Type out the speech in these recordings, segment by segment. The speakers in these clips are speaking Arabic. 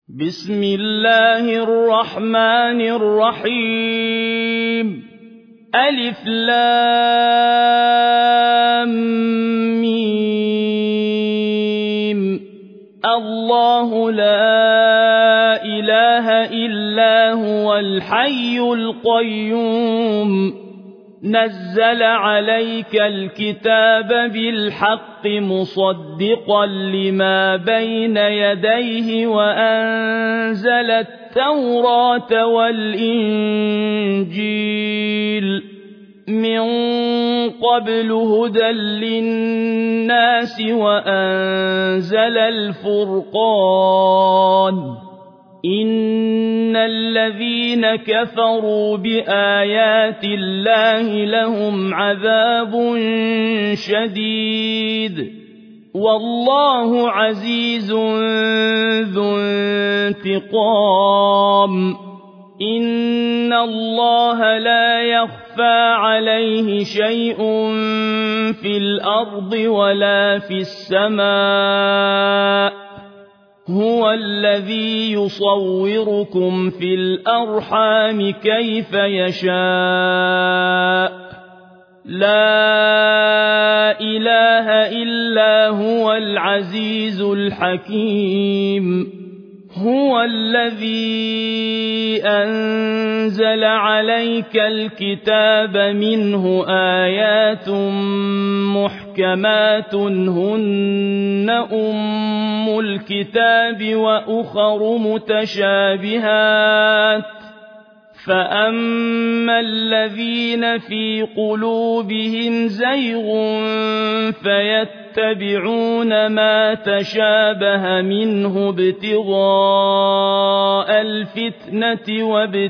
بسم الله الرحمن الرحيم ألف لام ميم الله لا إله إلا هو الحي القيوم نزل عليك الكتاب بالحق مصدقا لما بين يديه وأنزل التوراة والإنجيل من قبل هدى للناس وأنزل الفرقان إن الذين كفروا بآيات الله لهم عذاب شديد والله عزيز ذو انتقام إن الله لا يخفى عليه شيء في الأرض ولا في السماء هو الذي يصوركم في الأرحام كيف يشاء لا إله إلا هو العزيز الحكيم هو الذي أنزل عليك الكتاب منه آيات محكمات هن أم الكتاب وأخر متشابهات فأما الذين في قلوبهم زيغ فيتبعون ما تشابه منه ابتغاء الفتنة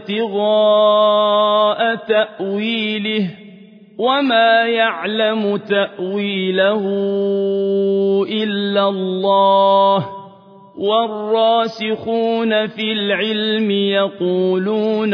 وابتغاء تأويله وما يعلم تأويله إلا الله والراسخون في العلم يقولون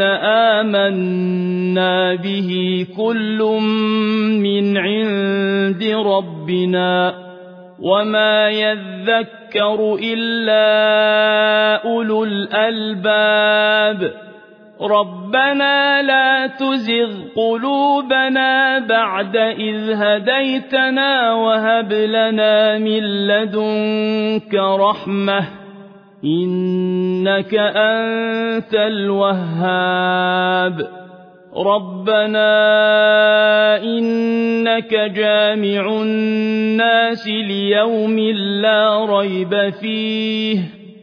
آمنا به كل من عند ربنا وما يذكر إلا أولو الألباب ربنا لا تزغ قلوبنا بعد إذ هديتنا وهب لنا من لدنك رحمة إنك أنت الوهاب ربنا إنك جامع الناس ليوم لا ريب فيه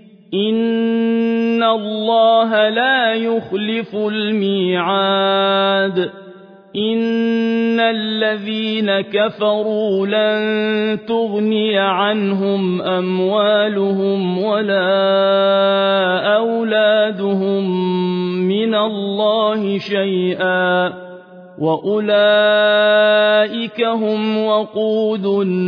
إن الله لا يخلف الميعاد إن الذين كفروا لن تغني عنهم أموالهم ولا أولادهم من الله شيئا وأولئك هم وقود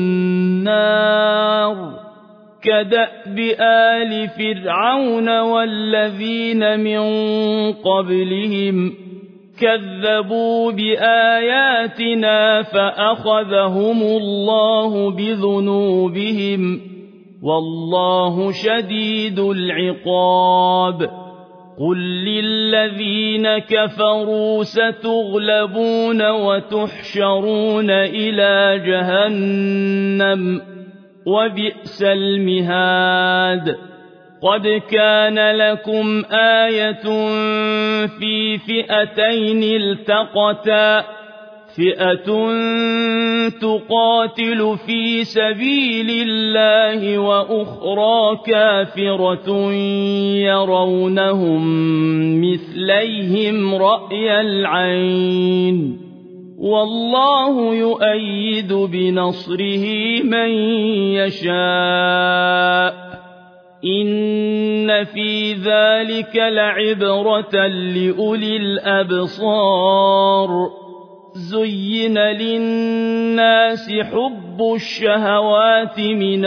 النار كدأب آل فرعون والذين من قبلهم كذبوا بآياتنا فأخذهم الله بذنوبهم والله شديد العقاب قل للذين كفروا ستغلبون وتحشرون إلى جهنم وبئس المهاد قد كان لكم آية في فئتين التقتا فئة تقاتل في سبيل الله وأخرى كافرة يرونهم مثليهم رأي العين والله يؤيد بنصره من يشاء إن في ذلك لعبرة لأولي الأبصار زين للناس حب الشهوات من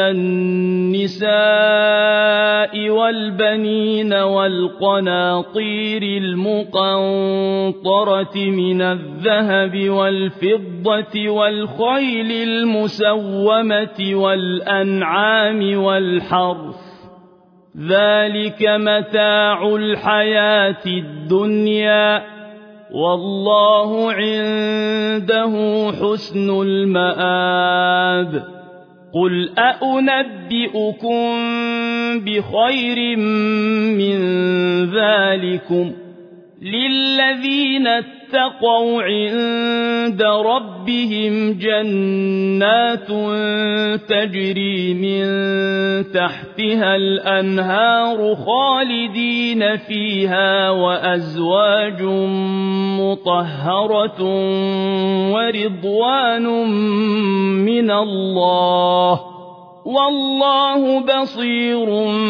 النساء والبنين والقناطير المقنطرة من الذهب والفضة والخيل المسومة والأنعام والحرث ذلك متاع الحياة الدنيا والله عنده حسن المآب قل أأنبئكم بخير من ذلكم للذين اتقوا عند ربهم جنات تجري من تحتها الأنهار خالدين فيها وأزواج مطهرة ورضوان من الله والله بصير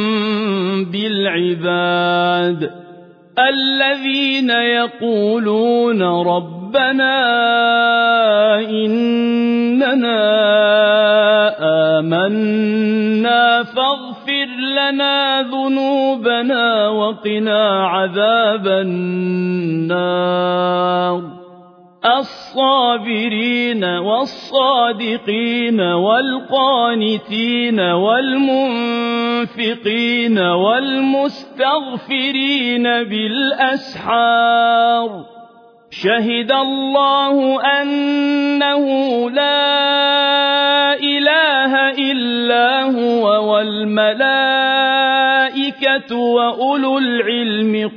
بالعباد الذين يقولون ربنا إننا آمنا فاغفر لنا ذنوبنا وقنا عذاب النار الصابرين والصادقين والقانتين والمنفقين والمستغفرين بالأسحار شهد الله أنه لا إله إلا هو والملائكة وأولو العلم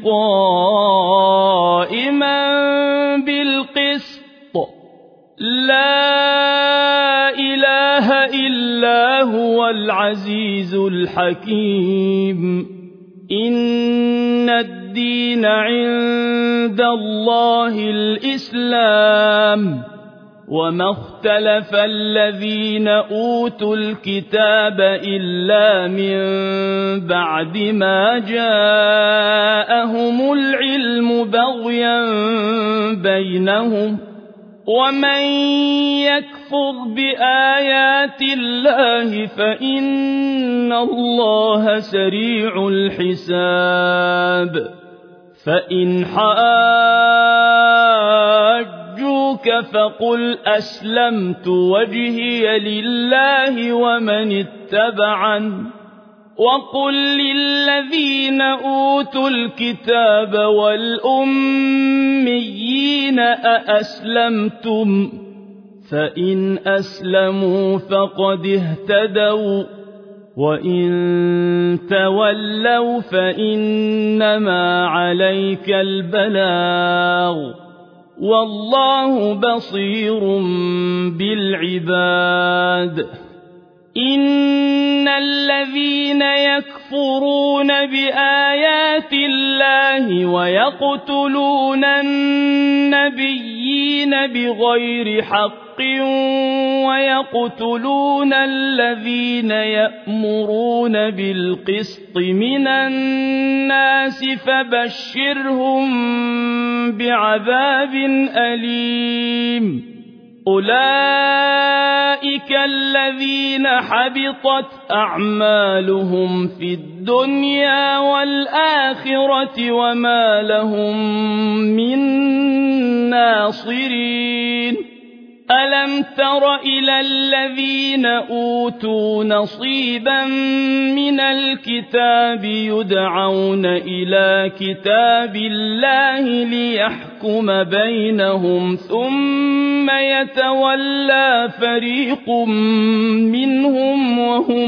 قائما بالقسط لا إله إلا هو العزيز الحكيم إن الدين عند الله الإسلام وما اختلف الذين أوتوا الكتاب إلا من بعد ما جاءهم العلم بغيا بينهم ومن يكفر بآيات الله فإن الله سريع الحساب فإن حاجوك فقل أسلمت وجهي لله ومن اتبعني وقل للذين أوتوا الكتاب والأميين أأسلمتم فإن أسلموا فقد اهتدوا وإن تولوا فإنما عليك البلاغ والله بصير بالعباد إن الذين يكفرون بآيات الله ويقتلون النبيين بغير حق ويقتلون الذين يأمرون بالقسط من الناس فبشرهم بعذاب أليم أولئك الذين حبطت أعمالهم في الدنيا والآخرة وما لهم من ناصرين ألم تر إلى الذين أوتوا نصيبا من الكتاب يدعون إلى كتاب الله ليحكم بينهم ثم يتولى فريق منهم وهم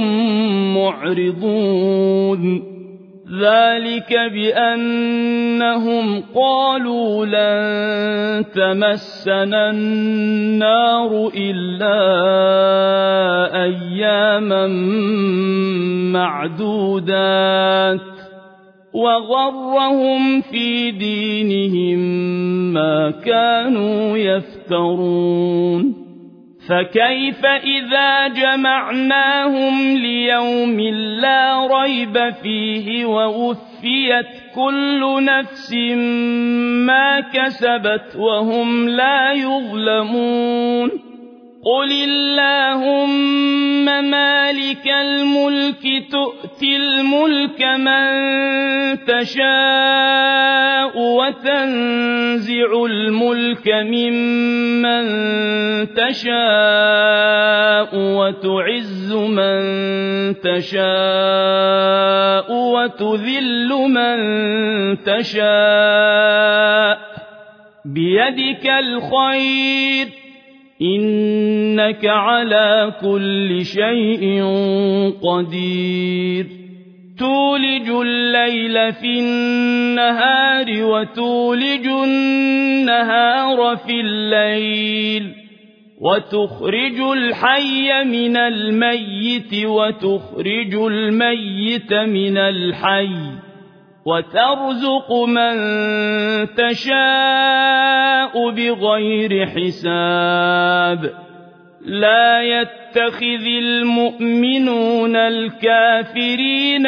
معرضون ذلك بأنهم قالوا لن تمسنا النار إلا أياما معدودات وغرهم في دينهم ما كانوا يفترون فكيف إذا جمعناهم ليوم لا ريب فيه ووفيت كل نفس ما كسبت وهم لا يظلمون قل اللهم مالك الملك تؤتي الملك من تشاء وتنزع الملك ممن تشاء وتعز من تشاء وتذل من تشاء بيدك الخير إنك على كل شيء قدير تولج الليل في النهار وتولج النهار في الليل وتخرج الحي من الميت وتخرج الميت من الحي وترزق من تشاء بغير حساب لا يتخذ المؤمنون الكافرين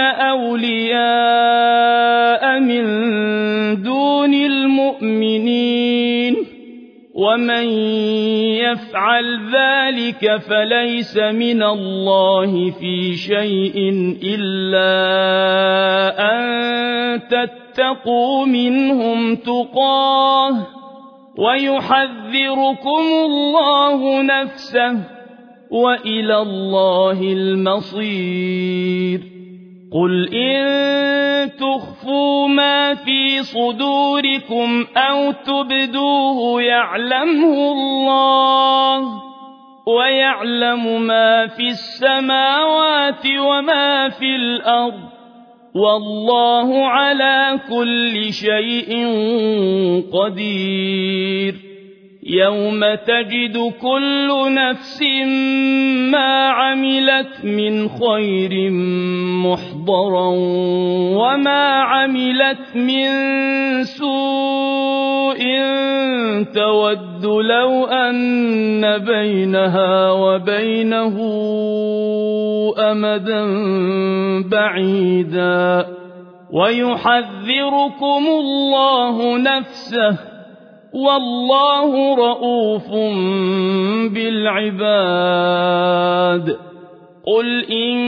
أولياء من دون المؤمنين ومن يفعل ذلك فليس من الله في شيء إلا أن تتقوا منهم تقاه ويحذركم الله نفسه وإلى الله المصير قل إن تخفوا ما في صدوركم أو تبدوه يعلمه الله ويعلم ما في السماوات وما في الأرض والله على كل شيء قدير يوم تجد كل نفس ما عملت من خير محضرا وما عملت من سوء تود لو أن بينها وبينه أمدا بعيدا ويحذركم الله نفسه والله رؤوف بالعباد قل إن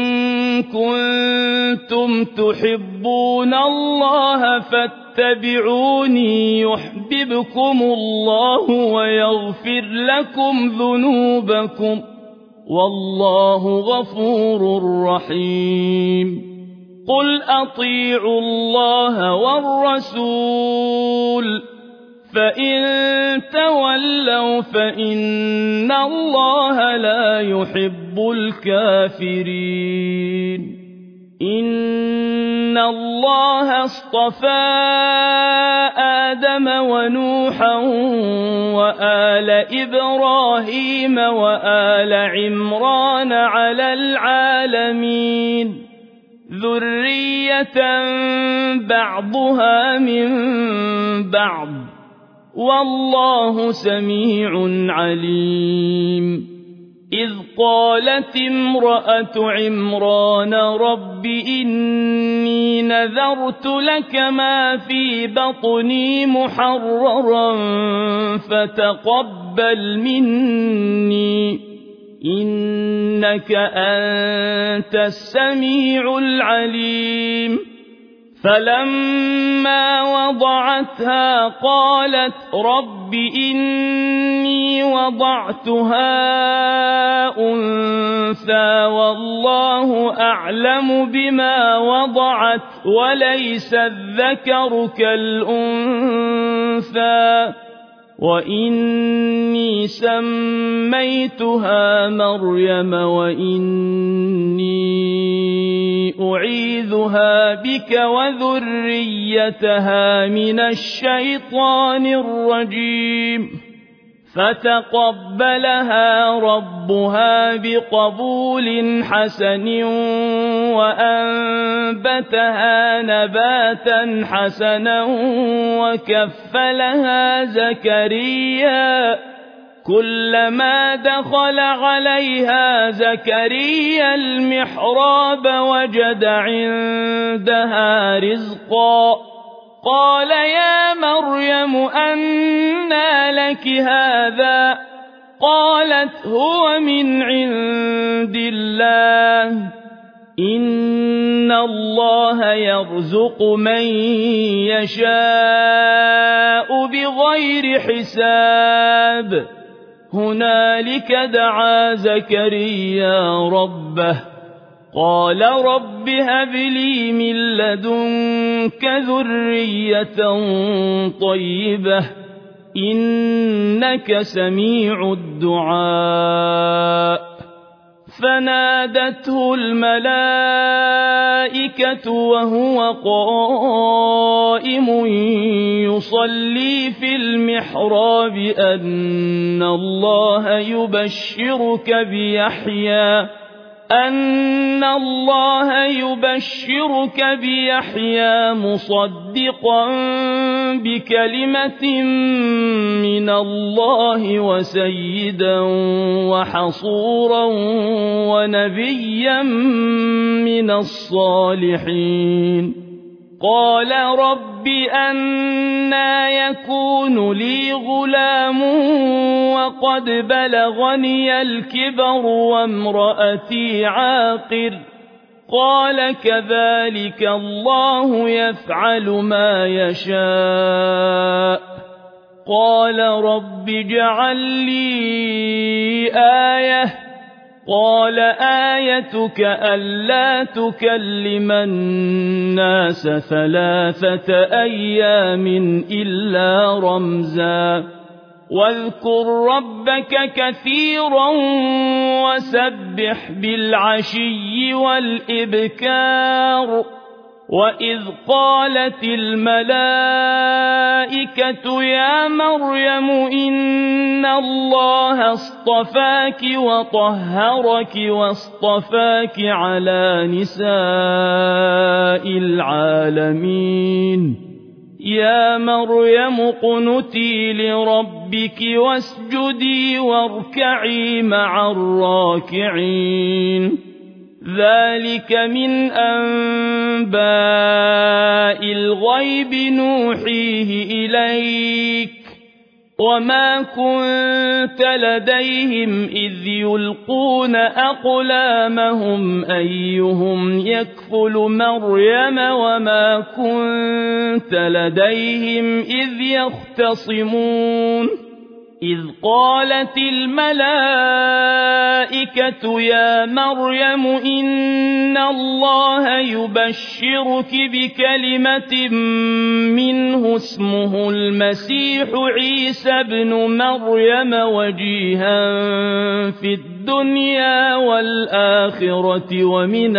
كنتم تحبون الله فاتبعوني يحببكم الله ويغفر لكم ذنوبكم والله غفور رحيم قل أطيعوا الله والرسول فإن تولوا فإن الله لا يحب الكافرين إن الله اصطفى آدم ونوحا وآل إبراهيم وآل عمران على العالمين ذرية بعضها من بعض والله سميع عليم إذ قالت امرأة عمران رب إني نذرت لك ما في بطني محررا فتقبل مني إنك أنت السميع العليم فلما وضعتها قالت رب إني وضعتها أنثى والله أعلم بما وضعت وليس الذكر كالأنثى وإني سميتها مريم وإني أعيذها بك وذريتها من الشيطان الرجيم فتقبلها ربها بقبول حسن وأنبتها نباتا حسنا وكفلها زكريا كلما دخل عليها زكريا المحراب وجد عندها رزقا قال يا مريم أنى لك هذا قالت هو من عند الله إن الله يرزق من يشاء بغير حساب هنالك دعا زكريا ربه قال رب هب لي من لدنك ذرية طيبة إنك سميع الدعاء فنادته الملائكة وهو قائم يصلي في المحراب أن الله يبشرك بيحيى مصدقا بكلمة من الله وسيدا وحصورا ونبيا من الصالحين قال رب أنى يكون لي غلام وقد بلغني الكبر وامرأتي عاقر قال كذلك الله يفعل ما يشاء قال رب اجعل لي آية قال آيتك ألا تكلم الناس 3 أيام إلا رمزا واذكر ربك كثيرا وسبح بالعشي والإبكار وإذ قالت الملائكة يا مريم إن الله اصطفاك وطهرك واصطفاك على نساء العالمين يا مريم اقنتي لربك واسجدي واركعي مع الراكعين ذلك من أنباء الغيب نوحيه إليك وما كنت لديهم إذ يلقون أقلامهم أيهم يكفل مريم وما كنت لديهم إذ يختصمون إذ قالت الملائكة يا مريم إن الله يبشرك بكلمة منه اسمه المسيح عيسى ابن مريم وجيها في الدنيا والآخرة ومن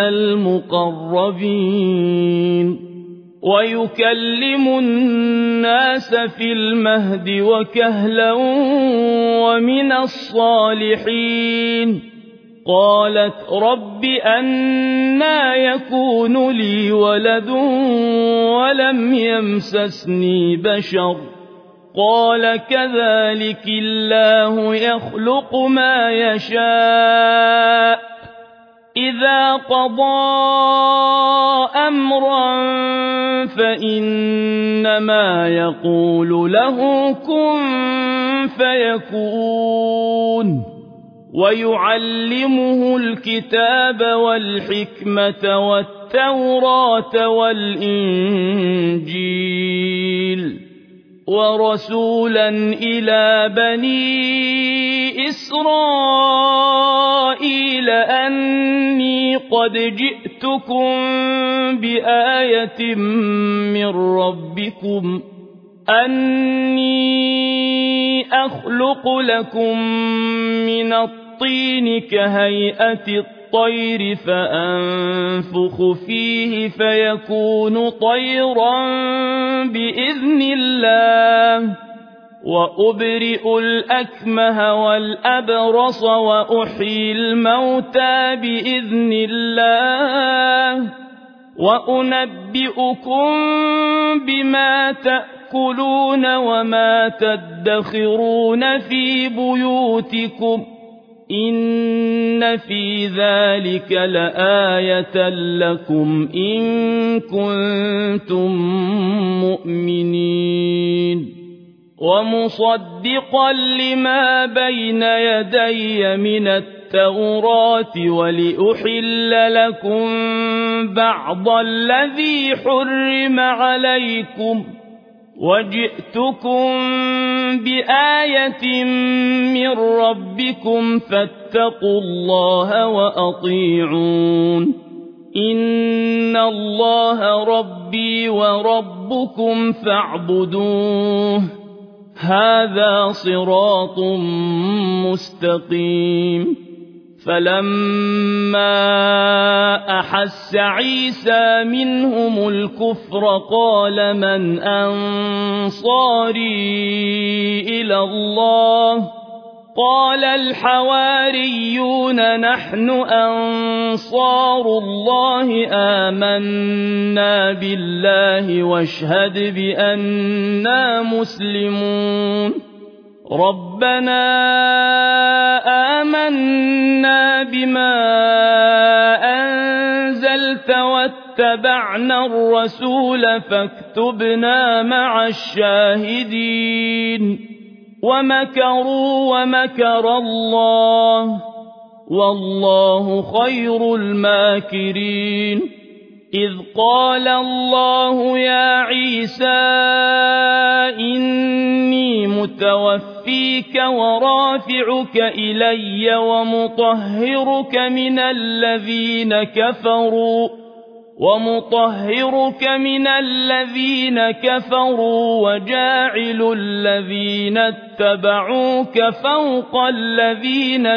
المقربين ويكلم الناس في المهد وكهلا ومن الصالحين قالت رب أنى يكون لي ولد ولم يمسسني بشر قال كذلك الله يخلق ما يشاء إذا قضى أمرا فإنما يقول له كن فيكون ويعلمه الكتاب والحكمة والتوراة والإنجيل ورسولا إلى بني إسرائيل أني قد جئتكم بآية من ربكم أني أخلق لكم من الطين كهيئة الطير فأنفخ فيه فيكون طيرا بإذن الله وأبرئ الأكمه والأبرص وأحيي الموتى بإذن الله وأنبئكم بما تأكلون وما تدخرون في بيوتكم إن في ذلك لآية لكم إن كنتم مؤمنين ومصدقا لما بين يدي من التوراة ولأحل لكم بعض الذي حرم عليكم وجئتكم بآية من ربكم فاتقوا الله وأطيعون إن الله ربي وربكم فاعبدوه هذا صراط مستقيم فلما أحس عيسى منهم الكفر قال من أنصاري إلى الله قال الحواريون نحن أنصار الله آمنا بالله واشهد بأننا مسلمون ربنا آمنا بما أنزلت واتبعنا الرسول فاكتبنا مع الشاهدين ومكروا ومكر الله والله خير الماكرين إذ قال الله يا عيسى إني متوفيك ورافعك إلي ومطهرك من الذين كفروا وجاعل الذين اتبعوك فوق الذين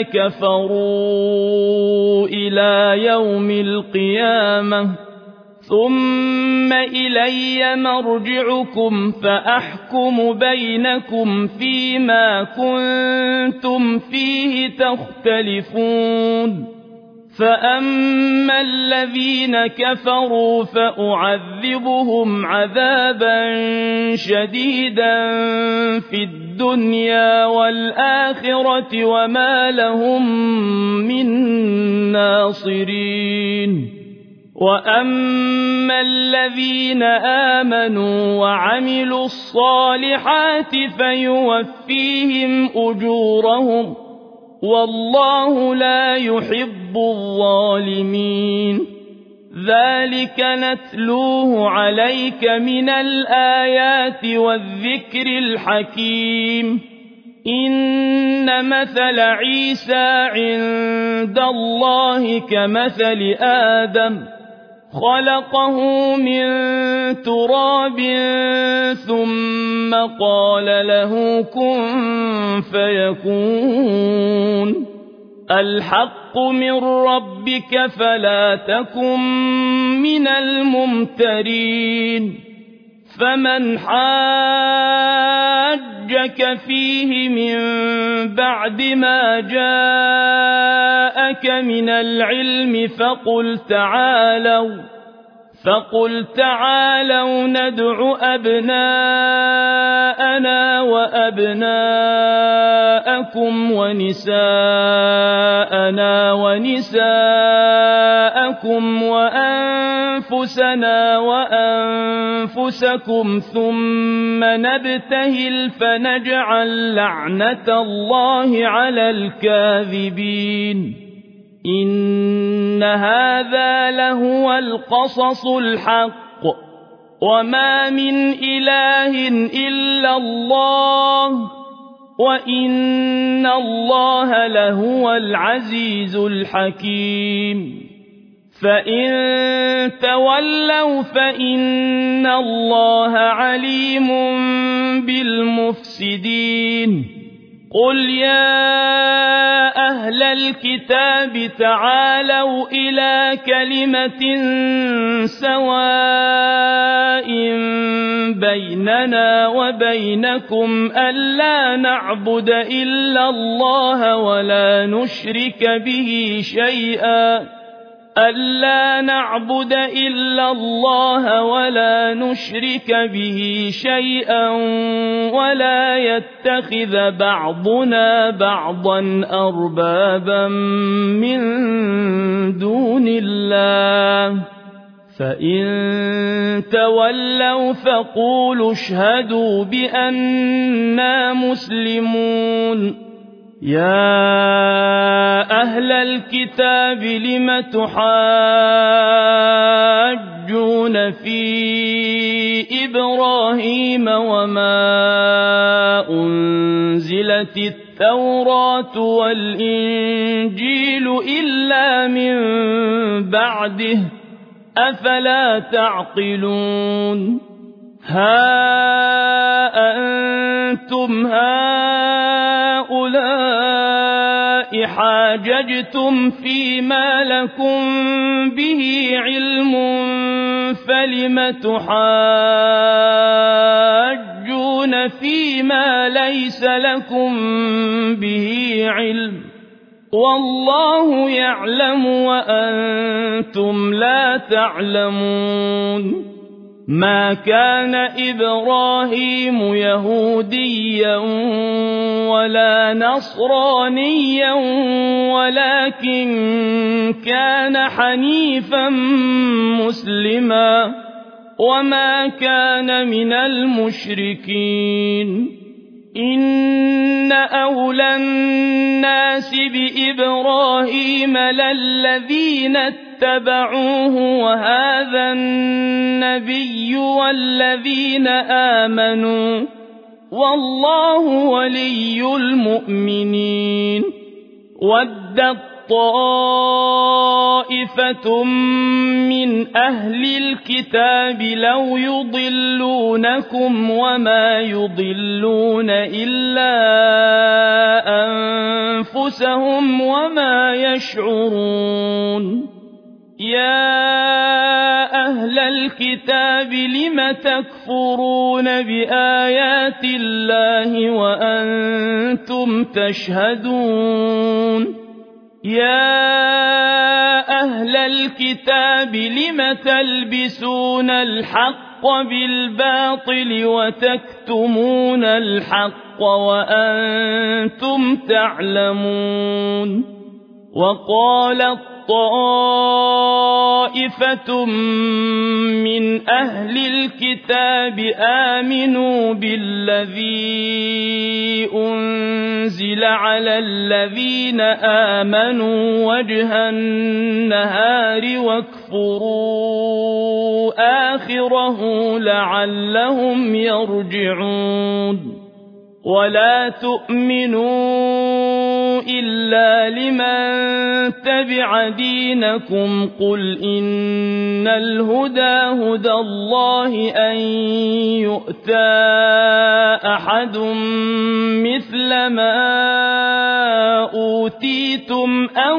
كفروا إلى يوم القيامة ثم إلي مرجعكم فأحكم بينكم فيما كنتم فيه تختلفون فأما الذين كفروا فأعذبهم عذابا شديدا في الدنيا والآخرة وما لهم من ناصرين وأما الذين آمنوا وعملوا الصالحات فيوفيهم أجورهم والله لا يحب الظالمين ذلك نتلوه عليك من الآيات والذكر الحكيم إن مثل عيسى عند الله كمثل آدم خلقه من تراب ثم قال له كن فيكون الحق من ربك فلا تكن من الممترين فمن حاجك فيه من بعد ما جاءك من العلم فقل تعالوا ندع أبناءنا وأبناءكم ونساءنا ونساءكم وأنفسنا وأنفسكم ثم نبتهل فنجعل لعنة الله على الكاذبين إن هذا لهو القصص الحق وما من إله إلا الله وإن الله لهو العزيز الحكيم فإن تولوا فإن الله عليم بالمفسدين قل يا أهل الكتاب تعالوا إلى كلمة سواء بيننا وبينكم ألا نعبد إلا الله ولا نشرك به شيئا ولا يتخذ بعضنا بعضا أربابا من دون الله فإن تولوا فقولوا اشهدوا بأننا مسلمون يا أهل الكتاب لم تحاجون في إبراهيم وما أنزلت التوراة والإنجيل إلا من بعده أفلا تعقلون ها أنتم هؤلاء حاججتم فيما لكم به علم فلم تحاجون فيما ليس لكم به علم والله يعلم وأنتم لا تعلمون ما كان إبراهيم يهوديا ولا نصرانيا ولكن كان حنيفا مسلما وما كان من المشركين إن أولى الناس بإبراهيم للذين اتبعوه وهذا النبي والذين آمنوا والله ولي المؤمنين ودت طائفة من أهل الكتاب لو يضلونكم وما يضلون إلا أنفسهم وما يشعرون يا أهل الكتاب لم تكفرون بآيات الله وأنتم تشهدون يا أهل الكتاب لم تلبسون الحق بالباطل وتكتمون الحق وأنتم تعلمون وقالت طائفة من أهل الكتاب آمنوا بالذي أنزل على الذين آمنوا وجه النهار واكفروا آخره لعلهم يرجعون ولا تؤمنوا إلا لمن تبع دينكم قل إن الهدى هدى الله أن يؤتى أحد مثل ما أوتيتم أو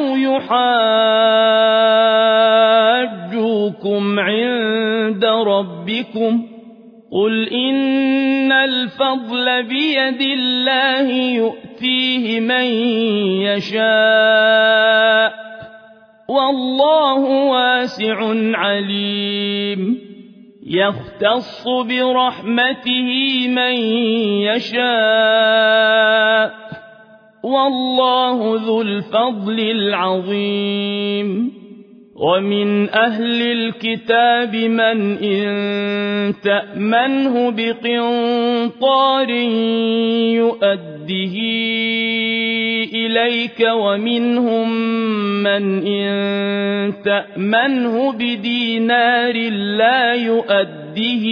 يحاجوكم عند ربكم قل إن الفضل بيد الله يؤتيه من يشاء والله واسع عليم يختص برحمته من يشاء والله ذو الفضل العظيم ومن أهل الكتاب من إن تأمنه بقنطار يؤده إليك ومنهم من إن تأمنه بدينار لا يؤده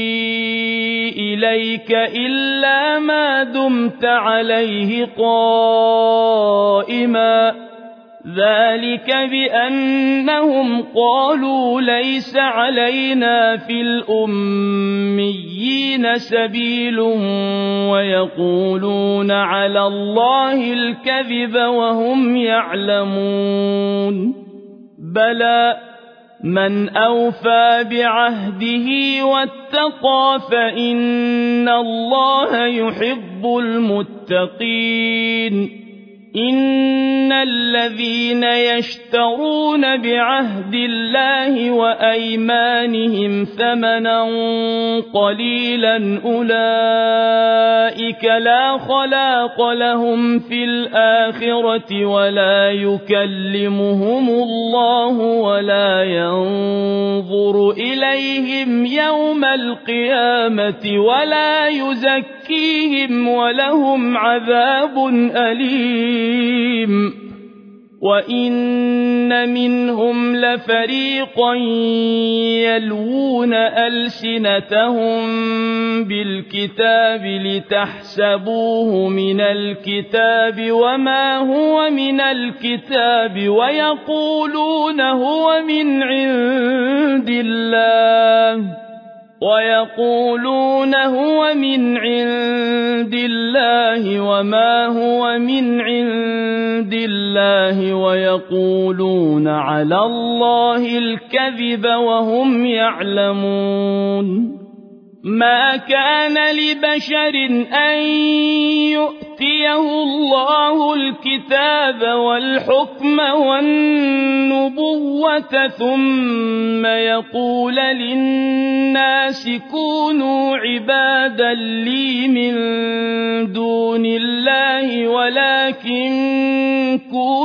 إليك إلا ما دمت عليه قائما ذلك بأنهم قالوا ليس علينا في الأميين سبيل ويقولون على الله الكذب وهم يعلمون بلى من أوفى بعهده واتقى فإن الله يحب المتقين إن الذين يشترون بعهد الله وأيمانهم ثمنا قليلا أولئك لا خلاق لهم في الآخرة ولا يكلمهم الله ولا ينظر إليهم يوم القيامة ولا يزكيهم ولهم عذاب أليم وَإِنَّ مِنْهُمْ لَفَرِيقًا يَلْوُونَ أَلْسِنَتَهُم بِالْكِتَابِ لِتَحْسَبُوهُ مِنَ الْكِتَابِ وَمَا هُوَ مِنَ الْكِتَابِ وَيَقُولُونَ هُوَ مِنْ عِندِ اللَّهِ وَمَا هُوَ مِنْ عِندِ اللَّهِ وَيَقُولُونَ عَلَى اللَّهِ الْكَذِبَ وَهُمْ يَعْلَمُونَ مَا كَانَ لِبَشَرٍ أَن يُؤْتِيَهُ اللَّهُ الْكِتَابَ وَالْحُكْمَ وَالنُّبُوَّةَ ثُمَّ يَقُولَ لِلنَّاسِ كُونُوا عِبَادًا لِّي مِن دُونِ اللَّهِ وَلَكِن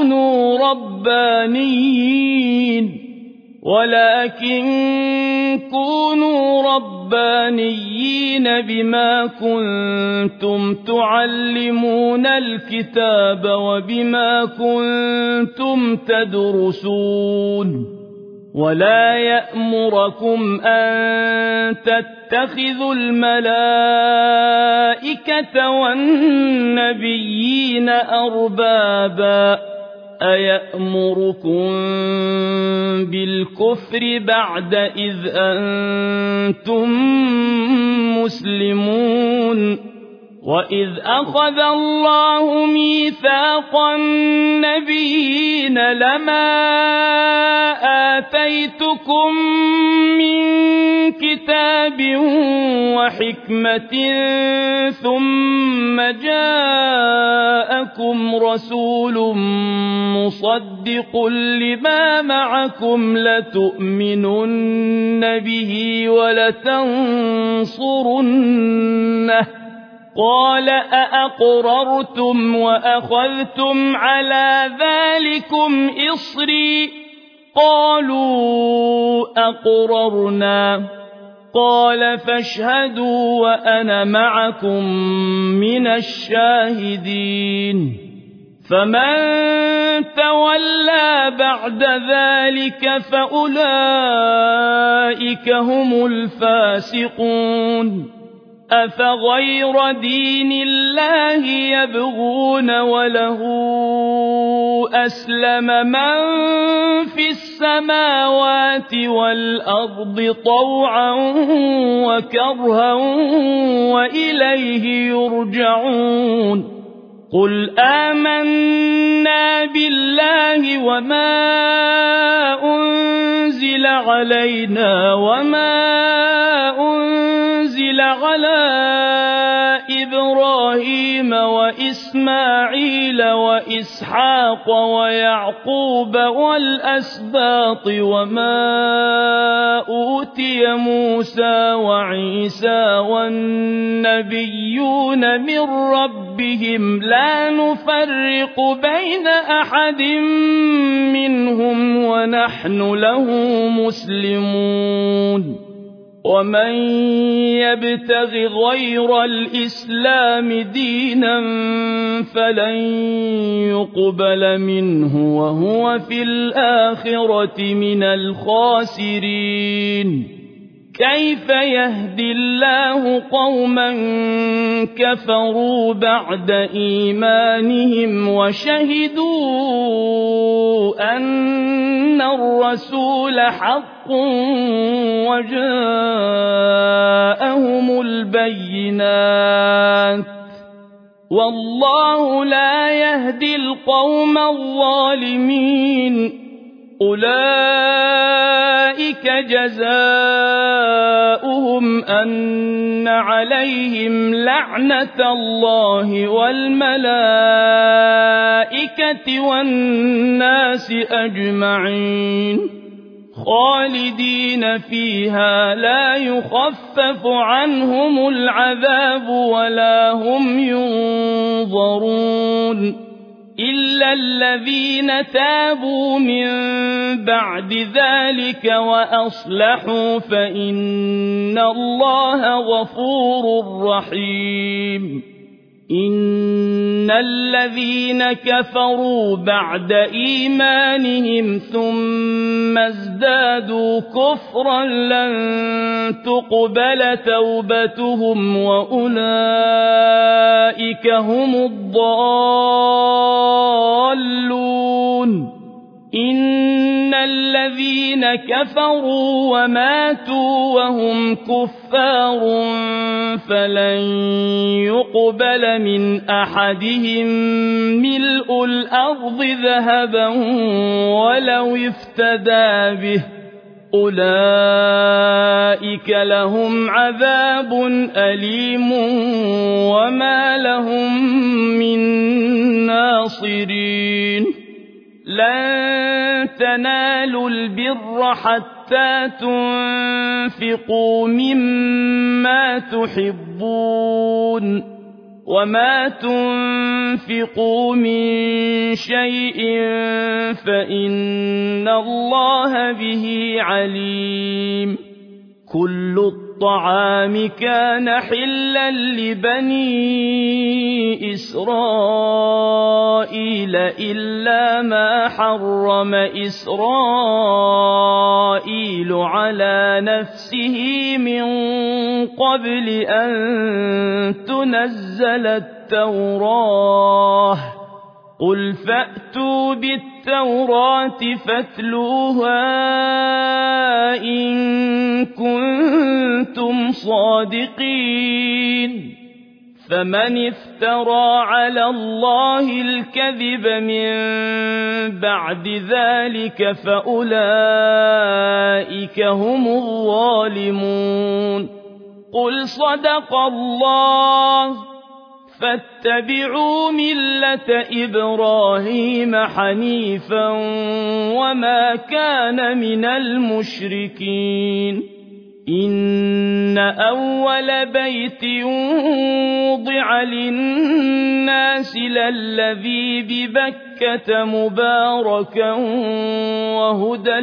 كُونُوا رَبَّانِيِّينَ بِمَا كُنتُمْ تُعَلِّمُونَ الْكِتَابَ وَبِمَا كُنتُمْ تَدْرُسُونَ وَلَا يَأْمُرَكُمْ أَن تَتَّخِذُوا الْمَلَائِكَةَ وَالنَّبِيِّينَ أَرْبَابًا أَيَأْمُرُكُم بِالْكُفْرِ بَعْدَ إِذْ أَنتُم مُّسْلِمُونَ وَإِذْ أَخَذَ اللَّهُ مِيثَاقَ النَّبِيِّينَ لَمَا آتَيْتُكُم مِّن كِتَابٍ وَحِكْمَةٍ ثُمَّ جَاءَكُمْ رَسُولٌ مُصَدِّقٌ لِّمَا مَعَكُمْ لَتُؤْمِنُنَّ بِهِ وَلَتَنصُرُنَّهُ قَالَ أَأَقْرَرْتُمْ وَأَخَذْتُمْ عَلَىٰ ذَٰلِكُمْ إِصْرِي قَالُوا أَقْرَرْنَا قَالَ فَاشْهَدُوا وَأَنَا مَعَكُم مِّنَ الشَّاهِدِينَ فَمَن تَوَلَّىٰ بَعْدَ ذَٰلِكَ فَأُولَٰئِكَ هُمُ الْفَاسِقُونَ أَفَغَيْرَ دِينِ اللَّهِ يَبْغُونَ وَلَهُ أَسْلَمَ مَن فِي السَّمَاوَاتِ وَالْأَرْضِ طَوْعًا وَكَرْهًا وَإِلَيْهِ يُرْجَعُونَ قُلْ آمَنَّا بِاللَّهِ وَمَا أُنزِلَ عَلَيْنَا وَمَا أُنزِلَ عَلَىٰ إِبْرَاهِيمَ وَإِسْمَاعِيلَ وَإِسْحَاقَ وَيَعْقُوبَ وَالْأَسْبَاطِ وَمَا أُوتِيَ مُوسَىٰ وَعِيسَىٰ وَالنَّبِيُّونَ مِن رَّبِّهِمْ لَا نُفَرِّقُ بَيْنَ أَحَدٍ مِّنْهُمْ وَنَحْنُ لَهُ مُسْلِمُونَ وَمَن يَبْتَغِ غَيْرَ الْإِسْلَامِ دِينًا فَلَن يُقْبَلَ مِنْهُ وَهُوَ فِي الْآخِرَةِ مِنَ الْخَاسِرِينَ كَيْفَ يَهْدِي اللَّهُ قَوْمًا كَفَرُوا بَعْدَ إِيمَانِهِمْ وَشَهِدُوا أَنَّ الرَّسُولَ حَقٌّ وَجَاءَهُمُ الْبَيِّنَاتُ وَاللَّهُ لَا يَهْدِي الْقَوْمَ الظَّالِمِينَ أُولَٰئِكَ جَزَاؤُهُمْ أَنَّ عَلَيْهِمْ لَعْنَةَ اللَّهِ وَالْمَلَائِكَةِ وَالنَّاسِ أَجْمَعِينَ خَالِدِينَ فِيهَا لَا يُخَفَّفُ عَنْهُمُ الْعَذَابُ وَلَا هُمْ يُنظَرُونَ إِلَّا الَّذِينَ تَابُوا مِن بَعْدِ ذَلِكَ وَأَصْلَحُوا فَإِنَّ اللَّهَ غَفُورٌ رَّحِيمٌ إن الذين كفروا بعد إيمانهم ثم ازدادوا كفرا لن تقبل توبتهم وأولئك هم الضالون إن الذين كفروا وماتوا وهم كفار فلن يقبل من أحدهم ملء الأرض ذهبا ولو افتدى به أولئك لهم عذاب أليم وما لهم من ناصرين لن تنالوا البر حتى تنفقوا مما تحبون وما تنفقوا من شيء فإن الله به عليم كل الطعام كان حلا لبني إسرائيل إلا ما حرم إسرائيل على نفسه من قبل أن تنزل التوراة قل فأتوا بالتوراة فاتلوها إن كنتم صادقين فمن افترى على الله الكذب من بعد ذلك فأولئك هم الظالمون قل صدق الله فاتبعوا ملة إبراهيم حنيفا وما كان من المشركين إن أول بيت وضع للناس للذي ببكة مباركا وهدى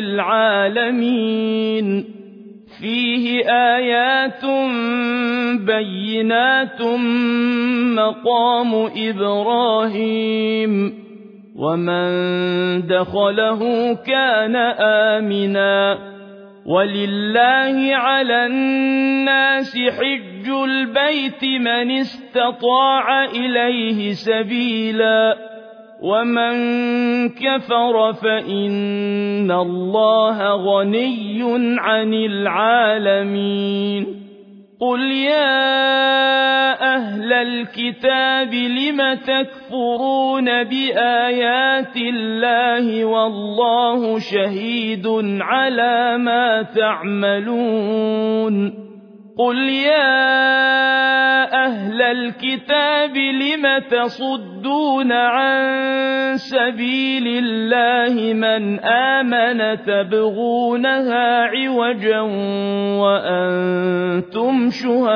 للعالمين فيه آيات بينات مقام إبراهيم ومن دخله كان آمنا ولله على الناس حج البيت من استطاع إليه سبيلا ومن كفر فإن الله غني عن العالمين قل يا أهل الكتاب لم تكفرون بآيات الله والله شهيد على ما تعملون قل يا أهل الكتاب لم تصدون عن سبيل الله من آمن تبغونها عوجا وأنتم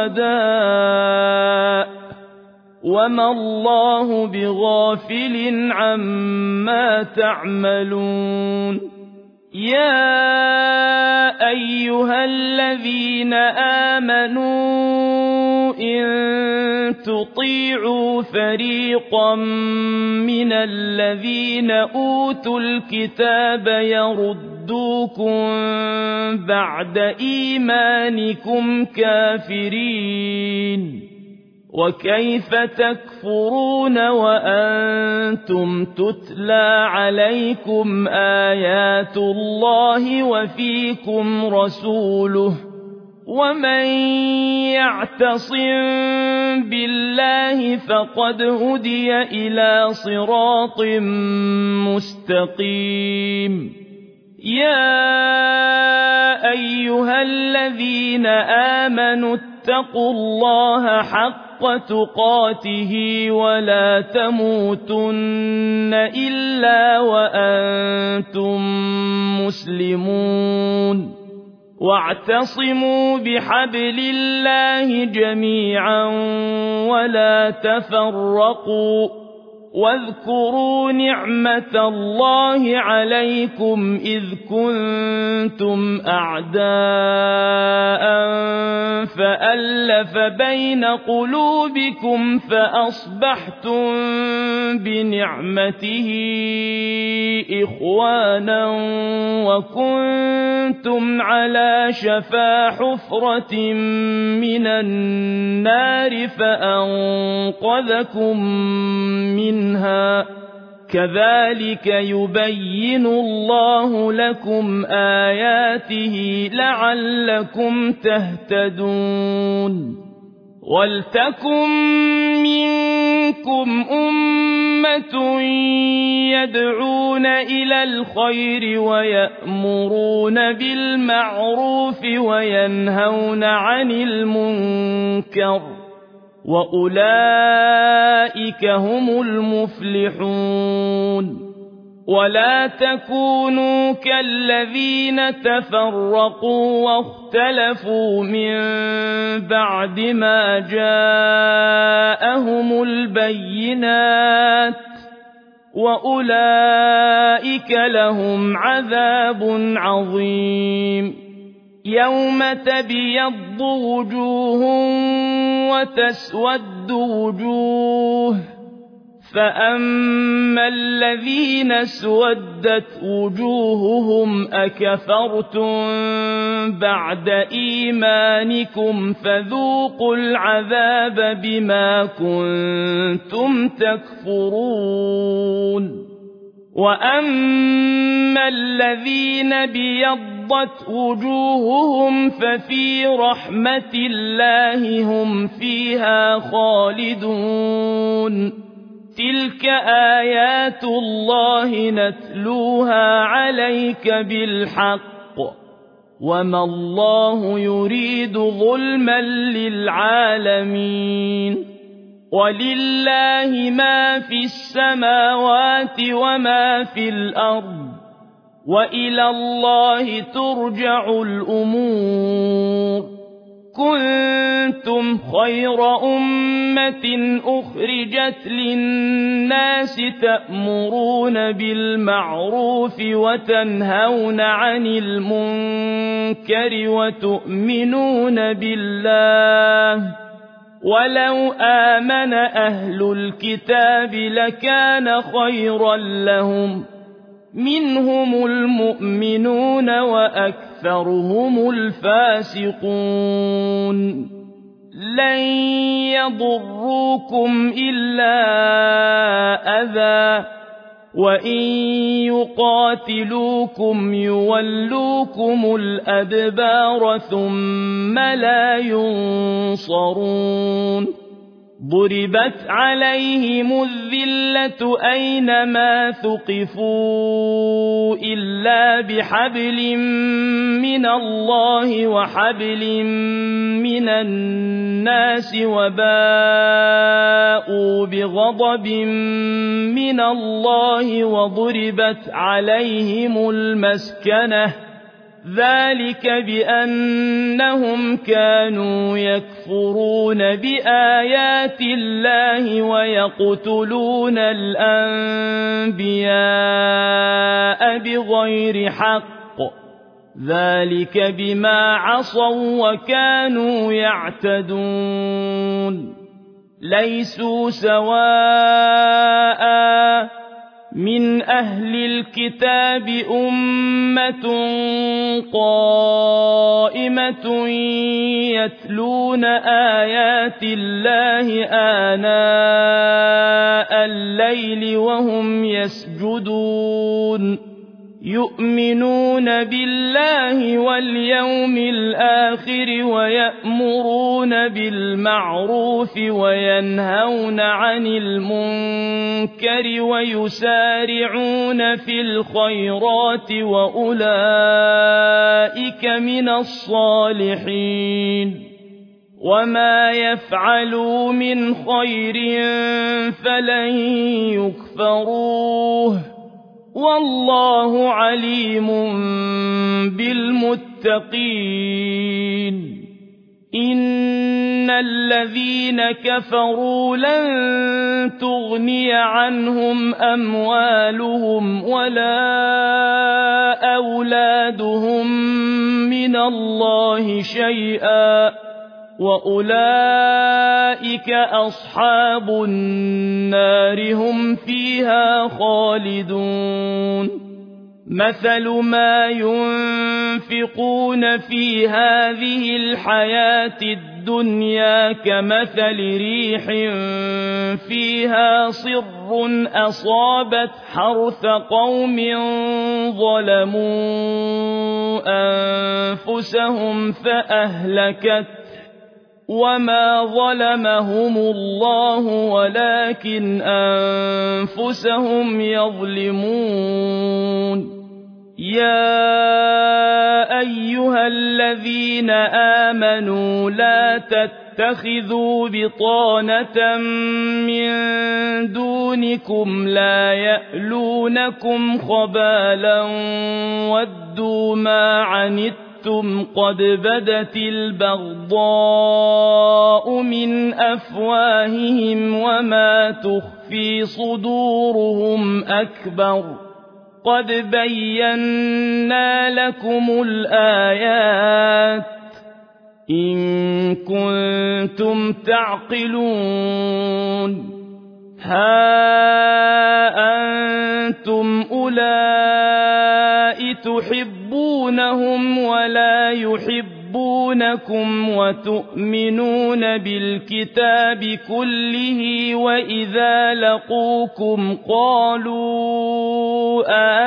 شهداء وما الله بغافل عما تعملون يا أيها الذين آمنوا إن تطيعوا فريقا من الذين أوتوا الكتاب يردوكم بعد إيمانكم كافرين وكيف تكفرون وأنتم تتلى عليكم آيات الله وفيكم رسوله ومن يعتصم بالله فقد هدي إلى صراط مستقيم يا أيها الذين آمنوا اتقوا الله حق تقاته ولا تموتن إلا وأنتم مسلمون واعتصموا بحبل الله جميعا ولا تفرقوا واذكروا نعمة الله عليكم إذ كنتم أعداء فألف بين قلوبكم فأصبحتم بنعمته إخوانا وكنتم على شفا حفرة من النار فأنقذكم منها كذلك يبين الله لكم آياته لعلكم تهتدون ولتكن منكم أمة يدعون إلى الخير ويأمرون بالمعروف وينهون عن المنكر وأولئك هم المفلحون ولا تكونوا كالذين تفرقوا واختلفوا من بعد ما جاءهم البينات وأولئك لهم عذاب عظيم يوم تبيض وجوه وتسود وجوه فأما الذين اسودت وجوههم أكفرتم بعد إيمانكم فذوقوا العذاب بما كنتم تكفرون وأما الذين بيضت وجوههم ففي رحمة الله هم فيها خالدون تلك آيات الله نتلوها عليك بالحق وما الله يريد ظلما للعالمين ولله ما في السماوات وما في الأرض وإلى الله ترجع الأمور كنتم خير أمة أخرجت للناس تأمرون بالمعروف وتنهون عن المنكر وتؤمنون بالله ولو آمن أهل الكتاب لكان خيرا لهم منهم المؤمنون وأكثرهم الفاسقون لن يضروكم إلا أذى وإن يقاتلوكم يولوكم الأدبار ثم لا ينصرون ضربت عليهم الذلة أينما ثقفوا إلا بحبل من الله وحبل من الناس وباءوا بغضب من الله وضربت عليهم المسكنة ذلك بأنهم كانوا يكفرون بآيات الله ويقتلون الأنبياء بغير حق ذلك بما عصوا وكانوا يعتدون ليسوا سواء من أهل الكتاب أمة قائمة يتلون آيات الله آناء الليل وهم يسجدون يؤمنون بالله واليوم الآخر ويأمرون بالمعروف وينهون عن المنكر ويسارعون في الخيرات وأولئك من الصالحين وما يفعلوا من خير فلن يكفروه والله عليم بالمتقين إن الذين كفروا لن تغني عنهم أموالهم ولا أولادهم من الله شيئا وأولئك أصحاب النار هم فيها خالدون مثل ما ينفقون في هذه الحياة الدنيا كمثل ريح فيها صر أصابت حرث قوم ظلموا أنفسهم فأهلكت وما ظلمهم الله ولكن أنفسهم يظلمون يا أيها الذين آمنوا لا تتخذوا بطانة من دونكم لا يألونكم خبالا ودوا ما عنتم قد بدت البغضاء من أفواههم وما تخفي صدورهم أكبر قد بينا لكم الآيات إن كنتم تعقلون ها أنتم أولئك تحبونهم ولا يحبونكم وتؤمنون بالكتاب كله وإذا لقوكم قالوا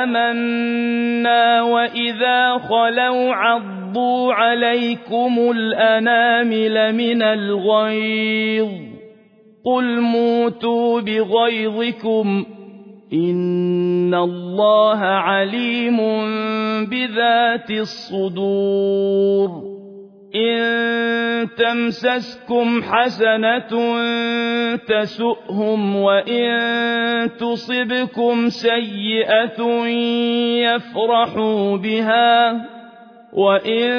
آمنا وإذا خلوا عضوا عليكم الأنامل من الغيظ قل موتوا بغيظكم إن الله عليم بذات الصدور إن تمسسكم حسنة تسؤهم وإن تصبكم سيئة يفرحوا بها وإن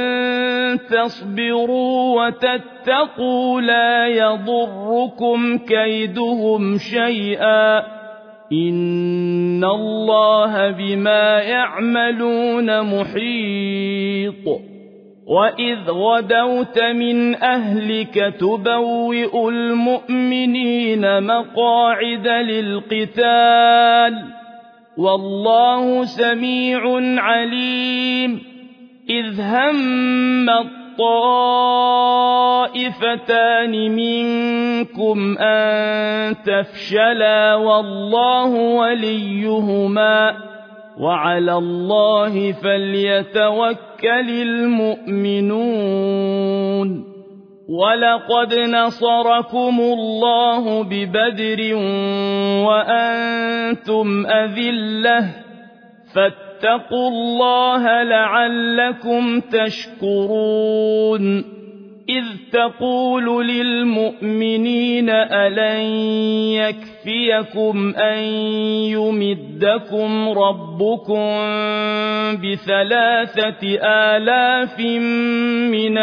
تصبروا وتتقوا لا يضركم كيدهم شيئا إن الله بما يعملون محيط وإذ غدوت من أهلك تبوئ المؤمنين مقاعد للقتال والله سميع عليم إذ هم الطائفتان منكم أن تفشلا والله وليهما وعلى الله فليتوكل المؤمنون ولقد نصركم الله ببدر وأنتم أذلة فاتقوا الله لعلكم تشكرون إذ تقول للمؤمنين ألن يكفيكم أن يمدكم ربكم ب3,000 من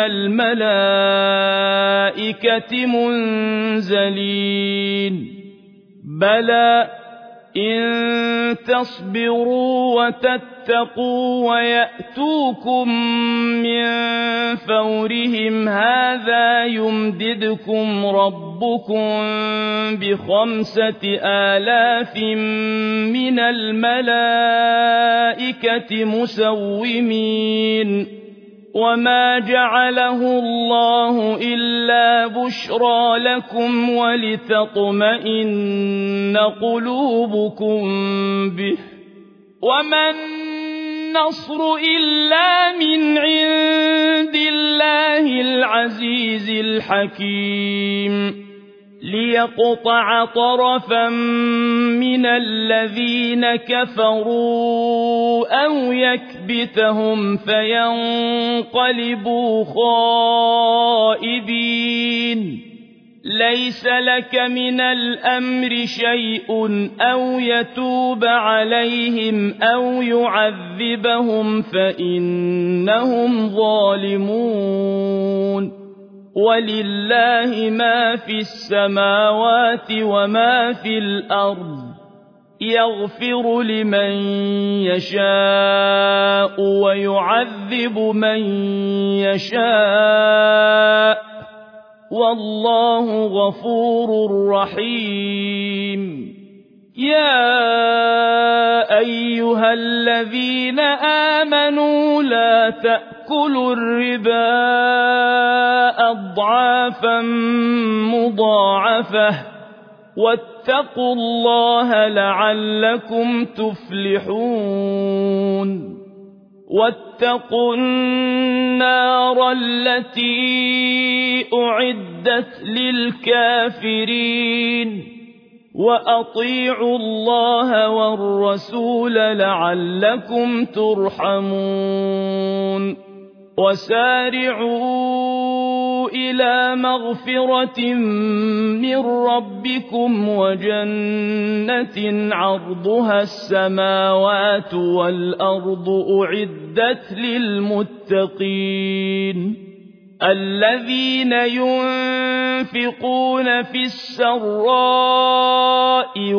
الملائكة منزلين بلى إن تصبروا وتتقوا ويأتوكم من فورهم هذا يمددكم ربكم ب5,000 من الملائكة مسومين وما جعله الله إلا بشرى لكم ولتطمئن قلوبكم به وما النصر إلا من عند الله العزيز الحكيم ليقطع طرفا من الذين كفروا أو يكبتهم فينقلبوا خائبين ليس لك من الأمر شيء أو يتوب عليهم أو يعذبهم فإنهم ظالمون ولله ما في السماوات وما في الأرض يغفر لمن يشاء ويعذب من يشاء والله غفور رحيم يا أيها الذين آمنوا لا تأكلوا الربا أضعافا مضاعفة واتقوا الله لعلكم تفلحون واتقوا النار التي أعدت للكافرين وأطيعوا الله والرسول لعلكم ترحمون وسارعوا إلى مغفرة من ربكم وجنة عرضها السماوات والأرض أعدت للمتقين الذين ينفقون في السراء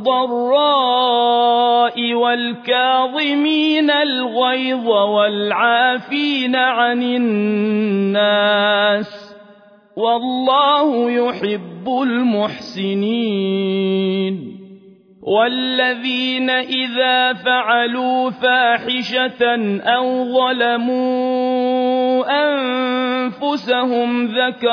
والضراء والكاظمين الغيظ والعافين عن الناس والله يحب المحسنين والذين إذا فعلوا فاحشة أو ظلموا أنفسهم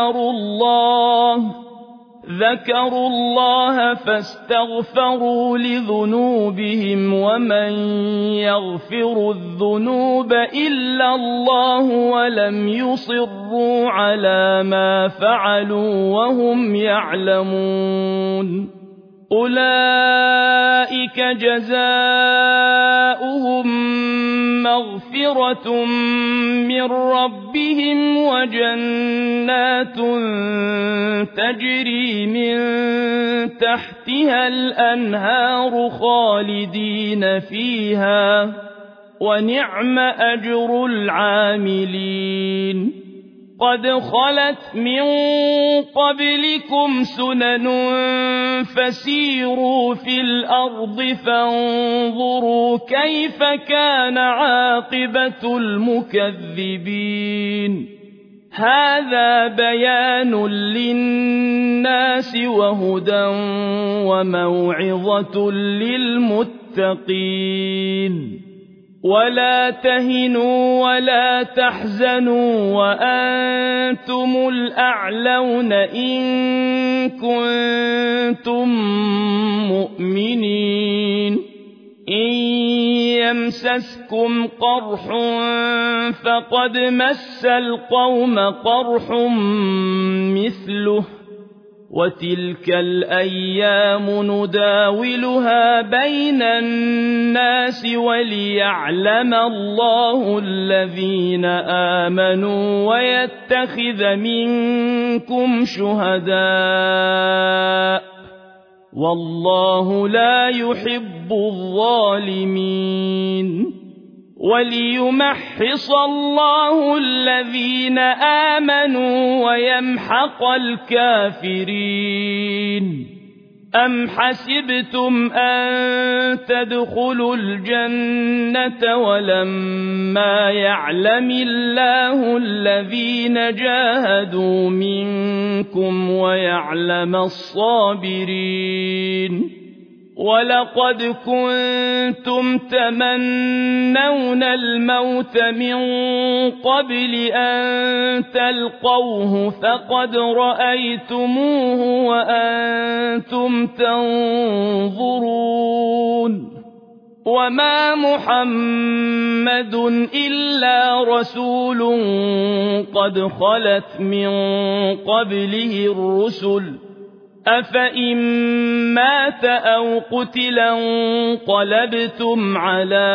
ذكروا الله فاستغفروا لذنوبهم ومن يغفر الذنوب إلا الله ولم يصروا على ما فعلوا وهم يعلمون أولئك جزاؤهم مغفرة من ربهم وجنات تجري من تحتها الأنهار خالدين فيها ونعم أجر العاملين قد خلت من قبلكم سنن فسيروا في الأرض فانظروا كيف كان عاقبة المكذبين هذا بيان للناس وهدى وموعظة للمتقين ولا تهنوا ولا تحزنوا وأنتم الأعلون إن كنتم مؤمنين إن يمسسكم قرح فقد مس القوم قرح مثله وتلك الأيام نداولها بين الناس وليعلم الله الذين آمنوا ويتخذ منكم شهداء والله لا يحب الظالمين وليمحص الله الذين آمنوا ويمحق الكافرين أم حسبتم أن تدخلوا الجنة ولما يعلم الله الذين جاهدوا منكم ويعلم الصابرين ولقد كنتم تمنون الموت من قبل أن تلقوه فقد رأيتموه وأنتم تنظرون وما محمد إلا رسول قد خلت من قبله الرسل أفإن مات أو قتلا انقلبتم على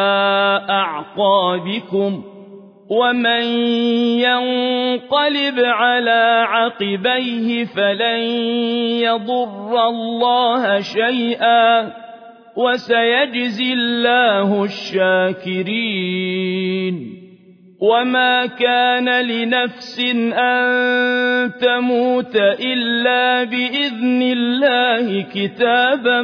أعقابكم ومن ينقلب على عقبيه فلن يضر الله شيئا وسيجزي الله الشاكرين وما كان لنفس أن تموت إلا بإذن الله كتابا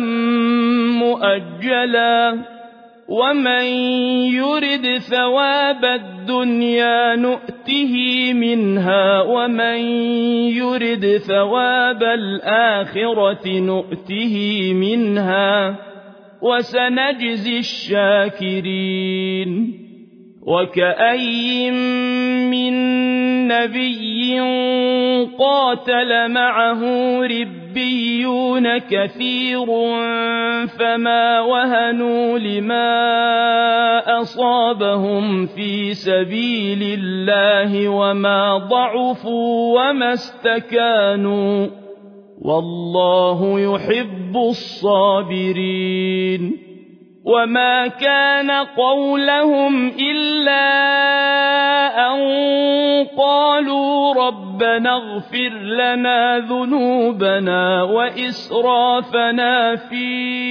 مؤجلا ومن يرد ثواب الدنيا نؤته منها ومن يرد ثواب الآخرة نؤته منها وسنجزي الشاكرين وكأي من نبي قاتل معه ربيون كثير فما وهنوا لما أصابهم في سبيل الله وما ضعفوا وما استكانوا والله يحب الصابرين وما كان قولهم إلا أن قالوا ربنا اغفر لنا ذنوبنا وإسرافنا في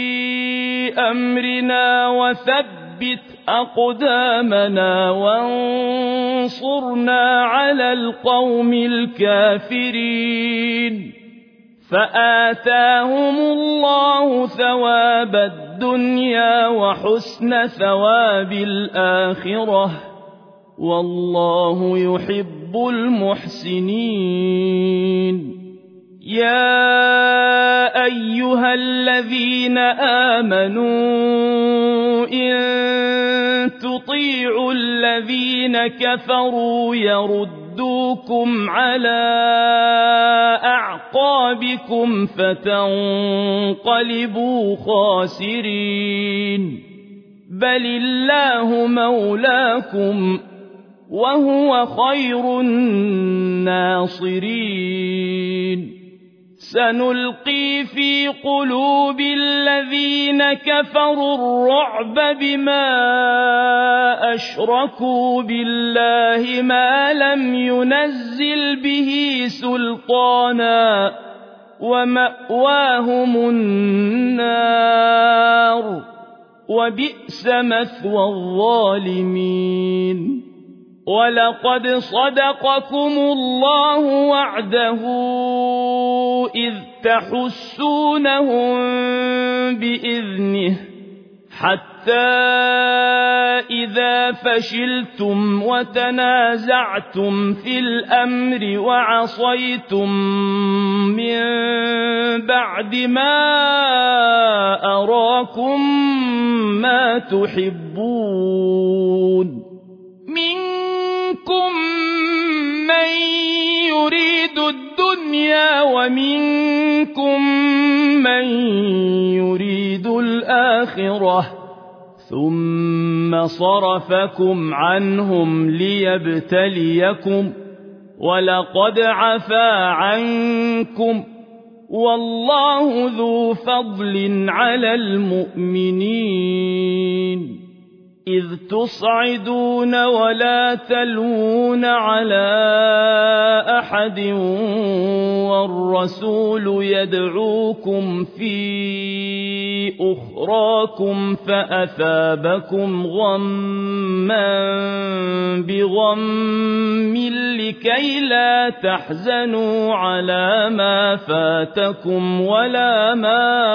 أمرنا وثبت أقدامنا وانصرنا على القوم الكافرين فآتاهم الله ثواب الدنيا وحسن ثواب الآخرة والله يحب المحسنين يا أيها الذين آمنوا إن تطيعوا الذين كفروا يردوكم على أعقابكم فتنقلبوا خاسرين بل الله مولاكم وهو خير الناصرين سنلقي في قلوب الذين كفروا الرعب بما أشركوا بالله ما لم ينزل به سلطانا ومأواهم النار وبئس مثوى الظالمين ولقد صدقكم الله وعده إذ تحسونهم بإذنه حتى إذا فشلتم وتنازعتم في الأمر وعصيتم من بعد ما أراكم ما تحبون منكم من يريد الدنيا ومنكم من يريد الآخرة ثم صرفكم عنهم ليبتليكم ولقد عفا عنكم والله ذو فضل على المؤمنين إذ تصعدون ولا تلوون على أحد والرسول يدعوكم في أخراكم فأثابكم غما بغم لكي لا تحزنوا على ما فاتكم ولا ما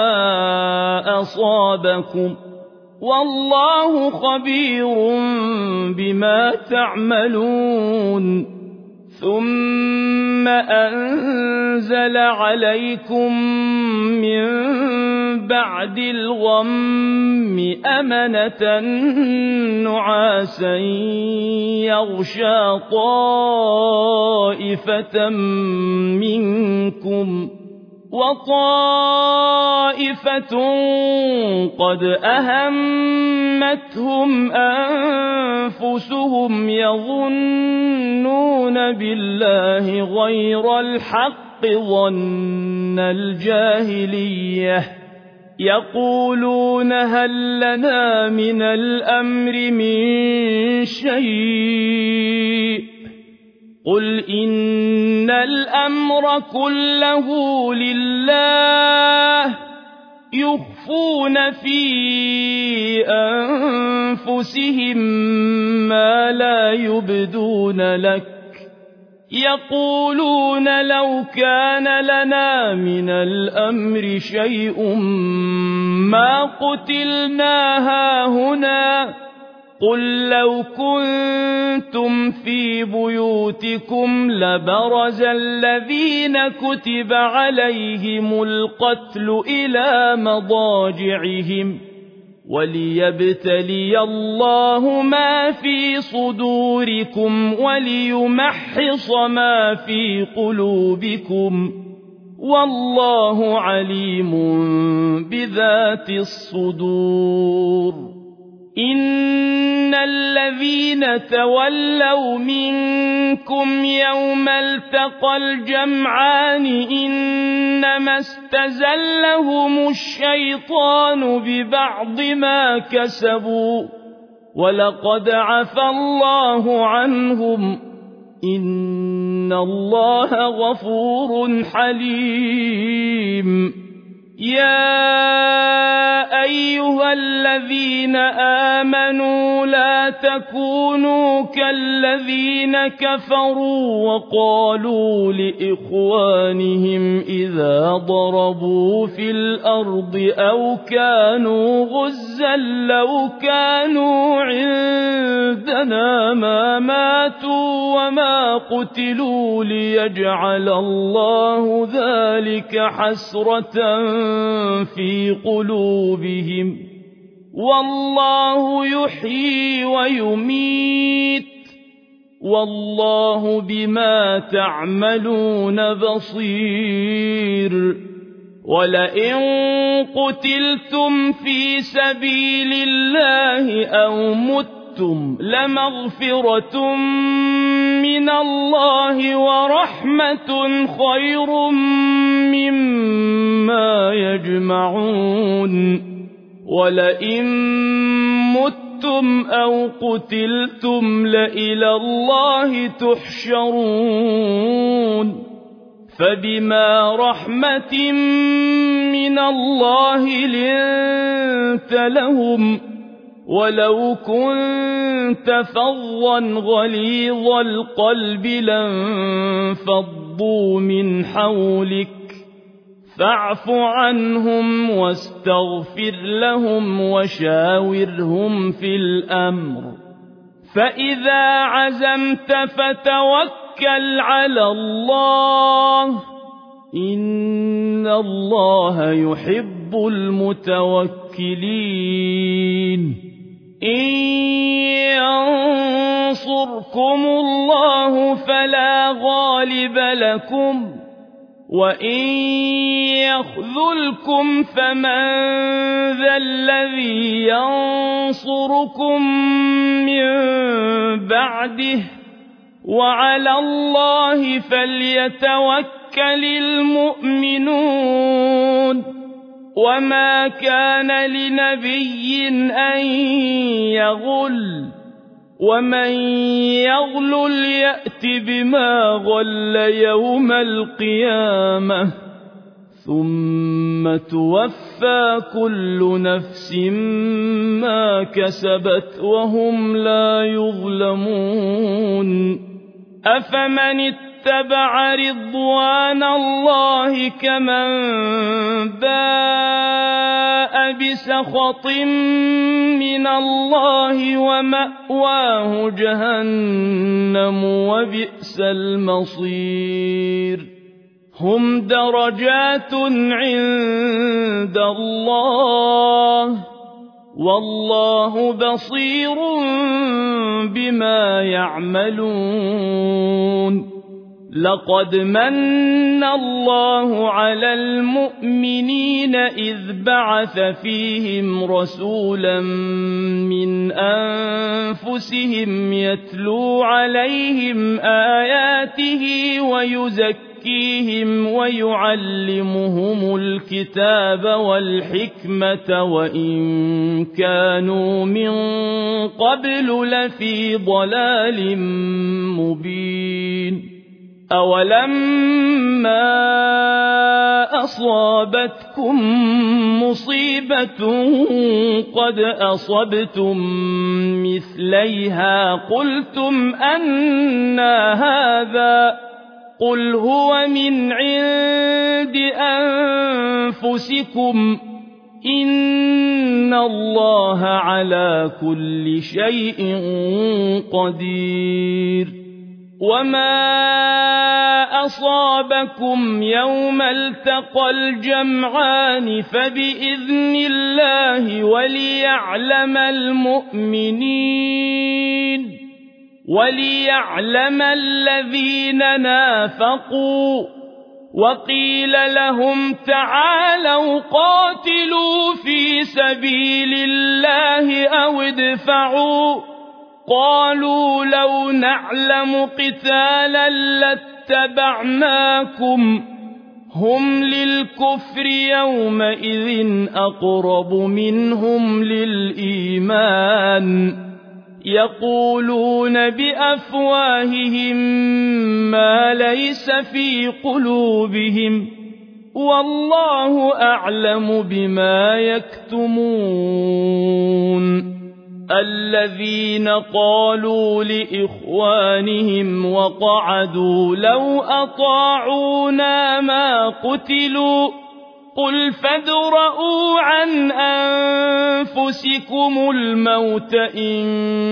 أصابكم والله خبير بما تعملون ثم أنزل عليكم من بعد الغم أمنة نعاسا يغشى طائفة منكم وطائفة قد أهمتهم أنفسهم يظنون بالله غير الحق ظن الجاهلية يقولون هل لنا من الأمر من شيء قل إن الأمر كله لله يخفون في أنفسهم ما لا يبدون لك يقولون لو كان لنا من الأمر شيء ما قتلنا هاهنا قل لو كنتم في بيوتكم لبرز الذين كتب عليهم القتل إلى مضاجعهم وليبتلي الله ما في صدوركم وليمحص ما في قلوبكم والله عليم بذات الصدور إن الذين تولوا منكم يوم التقى الجمعان إنما استزلهم الشيطان ببعض ما كسبوا ولقد عفى الله عنهم إن الله غفور حليم يا أيها الذين آمنوا لا تكونوا كالذين كفروا وقالوا لإخوانهم إذا ضربوا في الأرض أو كانوا غزا لو كانوا عندنا ما ماتوا وما قتلوا ليجعل الله ذلك حسرة في قلوبهم والله يحيي ويميت والله بما تعملون بصير ولئن قتلتم في سبيل الله أو متم لمغفرة من الله ورحمة خير مما يجمعون ولئن متم أو قتلتم لإلى الله تحشرون فبما رحمة من الله لنت لهم ولو كنت فظا غليظ القلب لانفضوا من حولك فاعف عنهم واستغفر لهم وشاورهم في الأمر فإذا عزمت فتوكل على الله إن الله يحب المتوكلين إن ينصركم الله فلا غالب لكم وإن يخذلكم فمن ذا الذي ينصركم من بعده وعلى الله فليتوكل المؤمنون وما كان لنبي أن يغل ومن يغلل يأت بما غل يوم القيامة ثم توفى كل نفس ما كسبت وهم لا يظلمون أفمن اتبع رضوان الله كمن باء بسخط من الله ومأواه جهنم وبئس المصير هم درجات عند الله والله بصير بما يعملون لقد من الله على المؤمنين إذ بعث فيهم رسولا من أنفسهم يتلو عليهم آياته ويزكيهم ويعلمهم الكتاب والحكمة وإن كانوا من قبل لفي ضلال مبين أولما أصابتكم مصيبة قد أصبتم مثليها قلتم أنى هذا قل هو من عند أنفسكم إن الله على كل شيء قدير وما أصابكم يوم التقى الجمعان فبإذن الله وليعلم الذين نافقوا وقيل لهم تعالوا قاتلوا في سبيل الله أو ادفعوا قالوا لو نعلم قتالا لاتبعناكم هم للكفر يومئذ أقرب منهم للإيمان يقولون بأفواههم ما ليس في قلوبهم والله أعلم بما يكتمون الذين قالوا لإخوانهم وقعدوا لو أطاعونا ما قتلوا قل فادرءوا عن أنفسكم الموت إن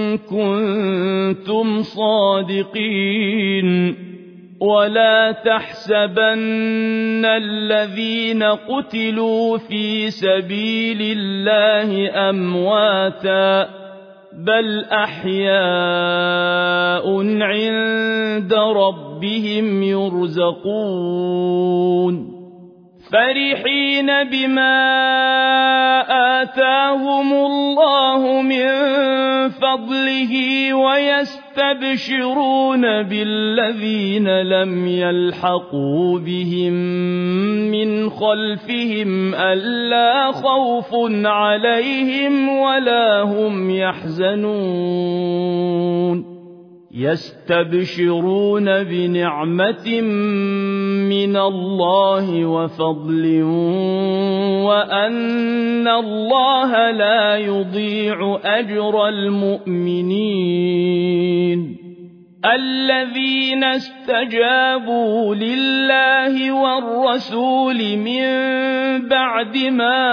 كنتم صادقين ولا تحسبن الذين قتلوا في سبيل الله أمواتا بل أحياء عند ربهم يرزقون فرحين بما آتاهم الله من فضله ويستبشرون بالذين لم يلحقوا بهم من خلفهم ألا خوف عليهم ولا هم يحزنون يستبشرون بنعمة من الله وفضل وأن الله لا يضيع أجر المؤمنين الذين استجابوا لله والرسول من بعد ما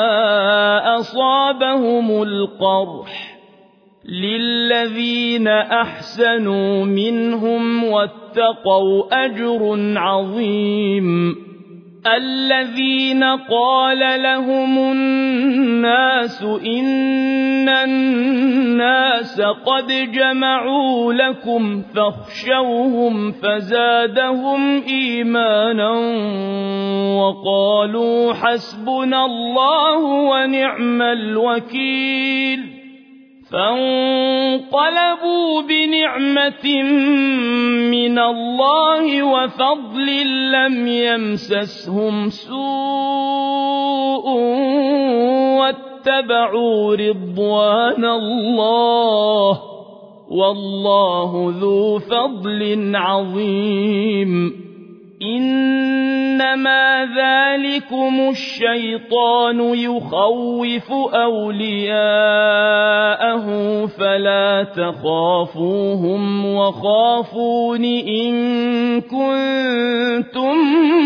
أصابهم القرح للذين أحسنوا منهم واتقوا أجر عظيم الذين قال لهم الناس إن الناس قد جمعوا لكم فاخشوهم فزادهم إيمانا وقالوا حسبنا الله ونعم الوكيل فانقلبوا بنعمة من الله وفضل لم يمسسهم سوء واتبعوا رضوان الله والله ذو فضل عظيم إنما ذلكم الشيطان يخوف أولياءه فلا تخافوهم وخافون إن كنتم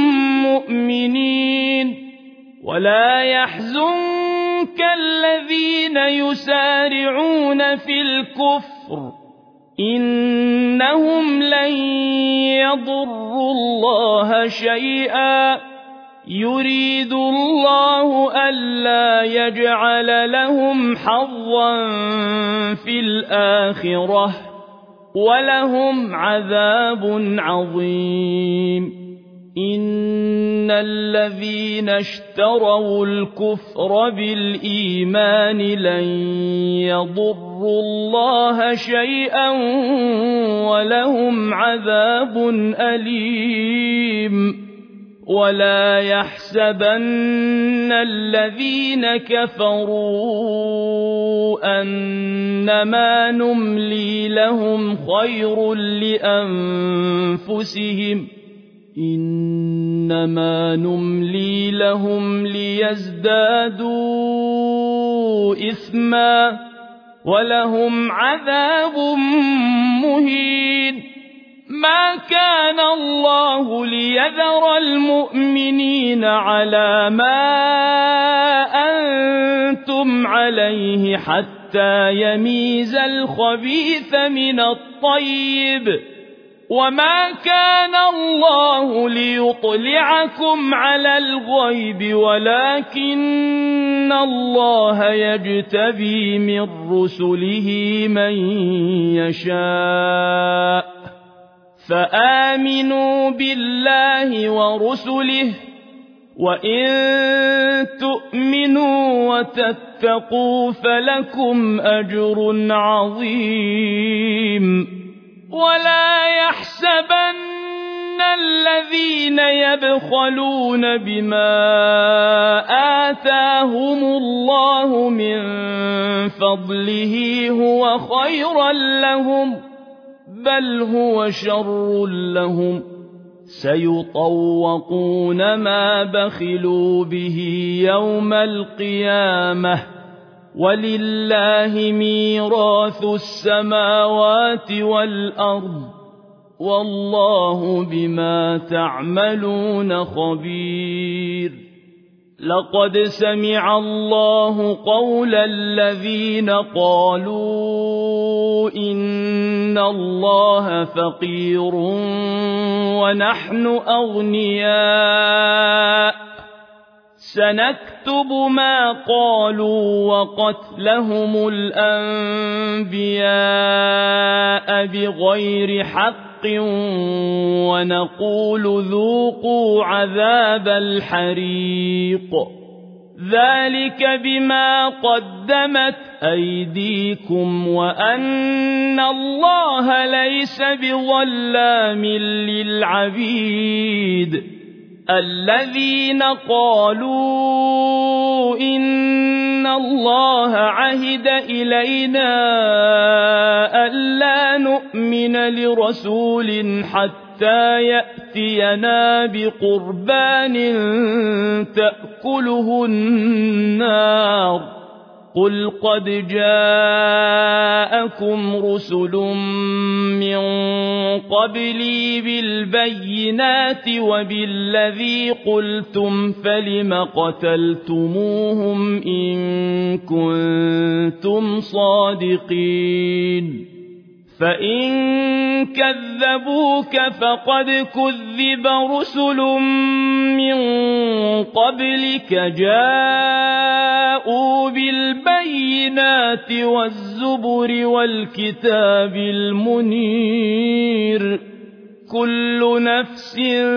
مؤمنين ولا يحزنك الذين يسارعون في الكفر إنهم لن يضروا الله شيئا يريد الله ألا يجعل لهم حظا في الآخرة ولهم عذاب عظيم إن الذين اشتروا الكفر بالإيمان لن يضروا الله شيئا ولهم عذاب أليم ولا يحسبن الذين كفروا أنما نملي لهم خير لأنفسهم إنما نملي لهم ليزدادوا إثما ولهم عذاب مهين ما كان الله ليذر المؤمنين على ما أنتم عليه حتى يميز الخبيث من الطيب وما كان الله ليطلعكم على الغيب ولكن الله يجتبي من رسله من يشاء فآمنوا بالله ورسله وإن تؤمنوا وتتقوا فلكم أجر عظيم ولا يحسبن الذين يبخلون بما آتاهم الله من فضله هو خيرا لهم بل هو شر لهم سيطوقون ما بخلوا به يوم القيامة ولله ميراث السماوات والأرض والله بما تعملون خبير لقد سمع الله قول الذين قالوا إن الله فقير ونحن أغنياء سنكتب ما قالوا وقتلهم الأنبياء بغير حق ونقول ذوقوا عذاب الحريق ذلك بما قدمت أيديكم وأن الله ليس بظلام للعبيد الذين قالوا إن الله عهد إلينا ألا نؤمن لرسول حتى يأتينا بقربان تأكله النار قل قد جاءكم رسل من قبلي بالبينات وبالذي قلتم فلم قتلتموهم إن كنتم صادقين فإن كذبوك فقد كذب رسل من قبلك جاءوا بالبينات والزبر والكتاب المنير كل نفس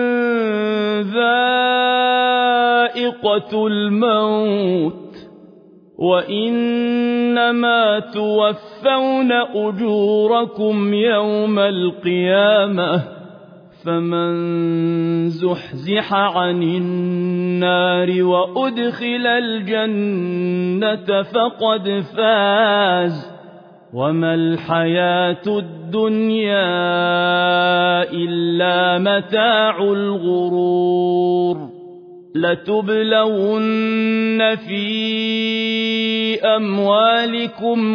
ذائقة الموت وإنما توفون أجوركم يوم القيامة فمن زحزح عن النار وأدخل الجنة فقد فاز وما الحياة الدنيا إلا متاع الغرور لتبلون في أموالكم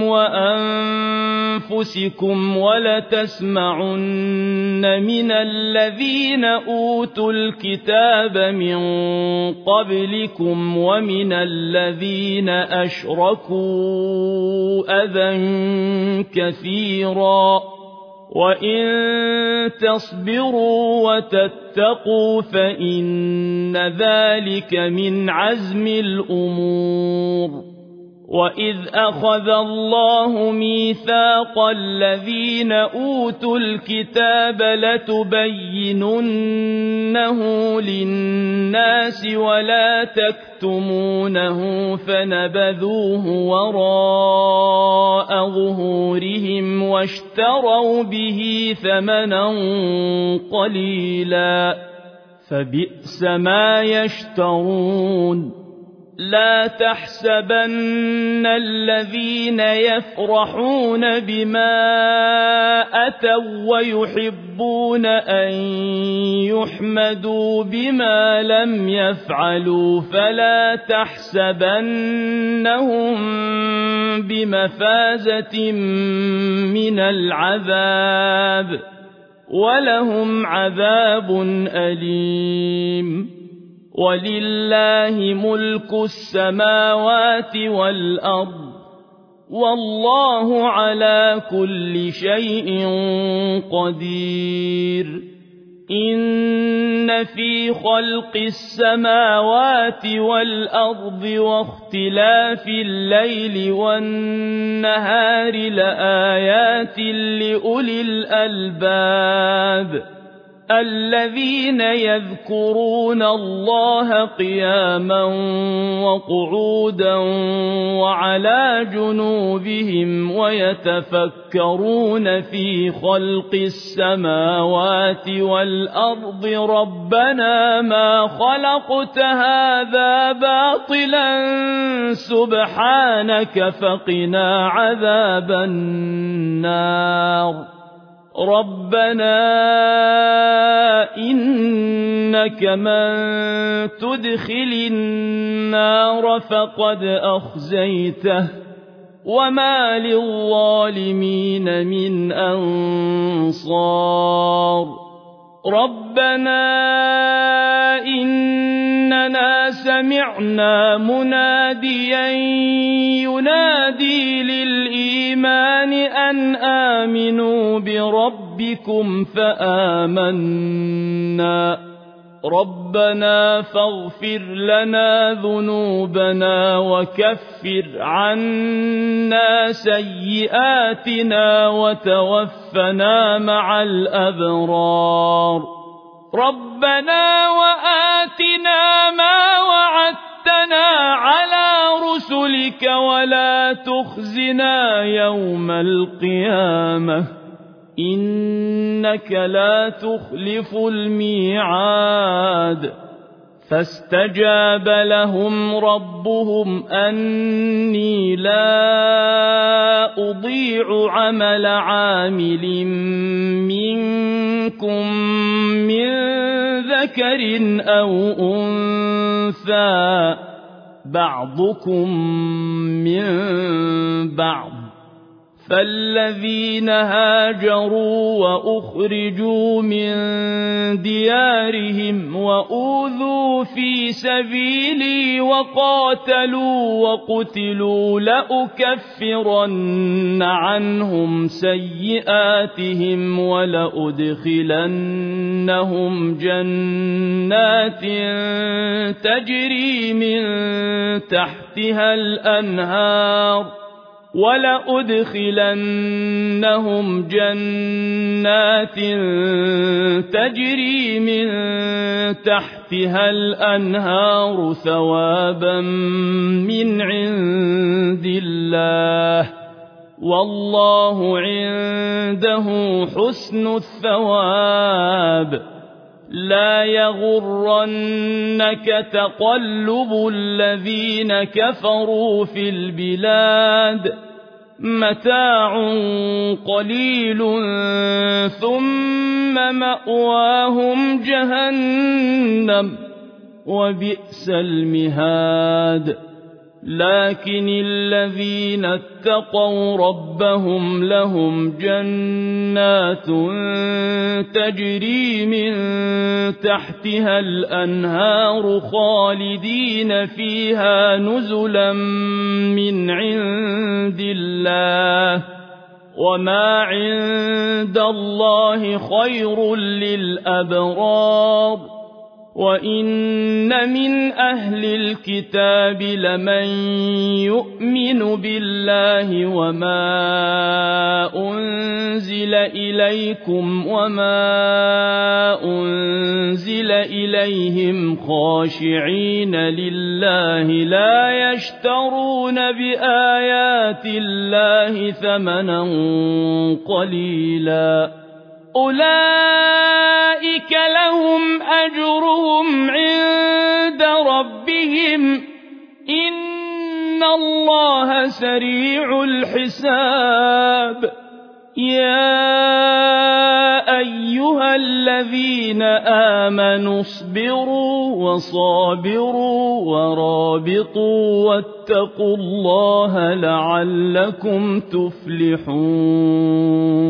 وأنفسكم ولتسمعن من الذين أوتوا الكتاب من قبلكم ومن الذين أشركوا أذى كثيرا وإن تصبروا وتتقوا فإن ذلك من عزم الأمور وإذ أخذ الله ميثاق الذين أوتوا الكتاب لتبيننه للناس ولا تكتمونه فنبذوه وراء ظهورهم واشتروا به ثمنا قليلا فبئس ما يشترون لا تحسبن الذين يفرحون بما أتوا ويحبون أن يحمدوا بما لم يفعلوا فلا تحسبنهم بمفازة من العذاب ولهم عذاب أليم ولله ملك السماوات والأرض والله على كل شيء قدير إن في خلق السماوات والأرض واختلاف الليل والنهار لآيات لأولي الألباب الذين يذكرون الله قياما وقعودا وعلى جنوبهم ويتفكرون في خلق السماوات والأرض ربنا ما خلقت هذا باطلا سبحانك فقنا عذاب النار ربنا إنك من تدخل النار فقد أخزيته وما للظالمين من أنصار ربنا إننا سمعنا مناديا ينادي للإيمان أن آمنوا بربكم فآمنا ربنا فاغفر لنا ذنوبنا وكفر عنا سيئاتنا وتوفنا مع الأبرار ربنا وآتنا ما وعدتنا على رسلك ولا تخزنا يوم القيامة إنك لا تخلف الميعاد فاستجاب لهم ربهم أني لا أضيع عمل عامل منكم من ذكر أو أنثى بعضكم من بعض فالذين هاجروا وأخرجوا من ديارهم وأوذوا في سبيلي وقاتلوا وقتلوا لأكفرن عنهم سيئاتهم ولأدخلنهم جنات تجري من تحتها الأنهار ولأدخلنهم جنات تجري من تحتها الأنهار ثوابا من عند الله والله عنده حسن الثواب لا يغرنك تقلب الذين كفروا في البلاد متاع قليل ثم مأواهم جهنم وبئس المهاد لكن الذين اتقوا ربهم لهم جنات تجري من تحتها الأنهار خالدين فيها نزلا من عند الله وما عند الله خير للأبرار وإن من أهل الكتاب لمن يؤمن بالله وما أنزل إليكم وما أنزل إليهم خاشعين لله لا يشترون بآيات الله ثمنا قليلا أولئك لهم أجرهم عند ربهم إن الله سريع الحساب يا أيها الذين آمنوا اصبروا وصابروا ورابطوا واتقوا الله لعلكم تفلحون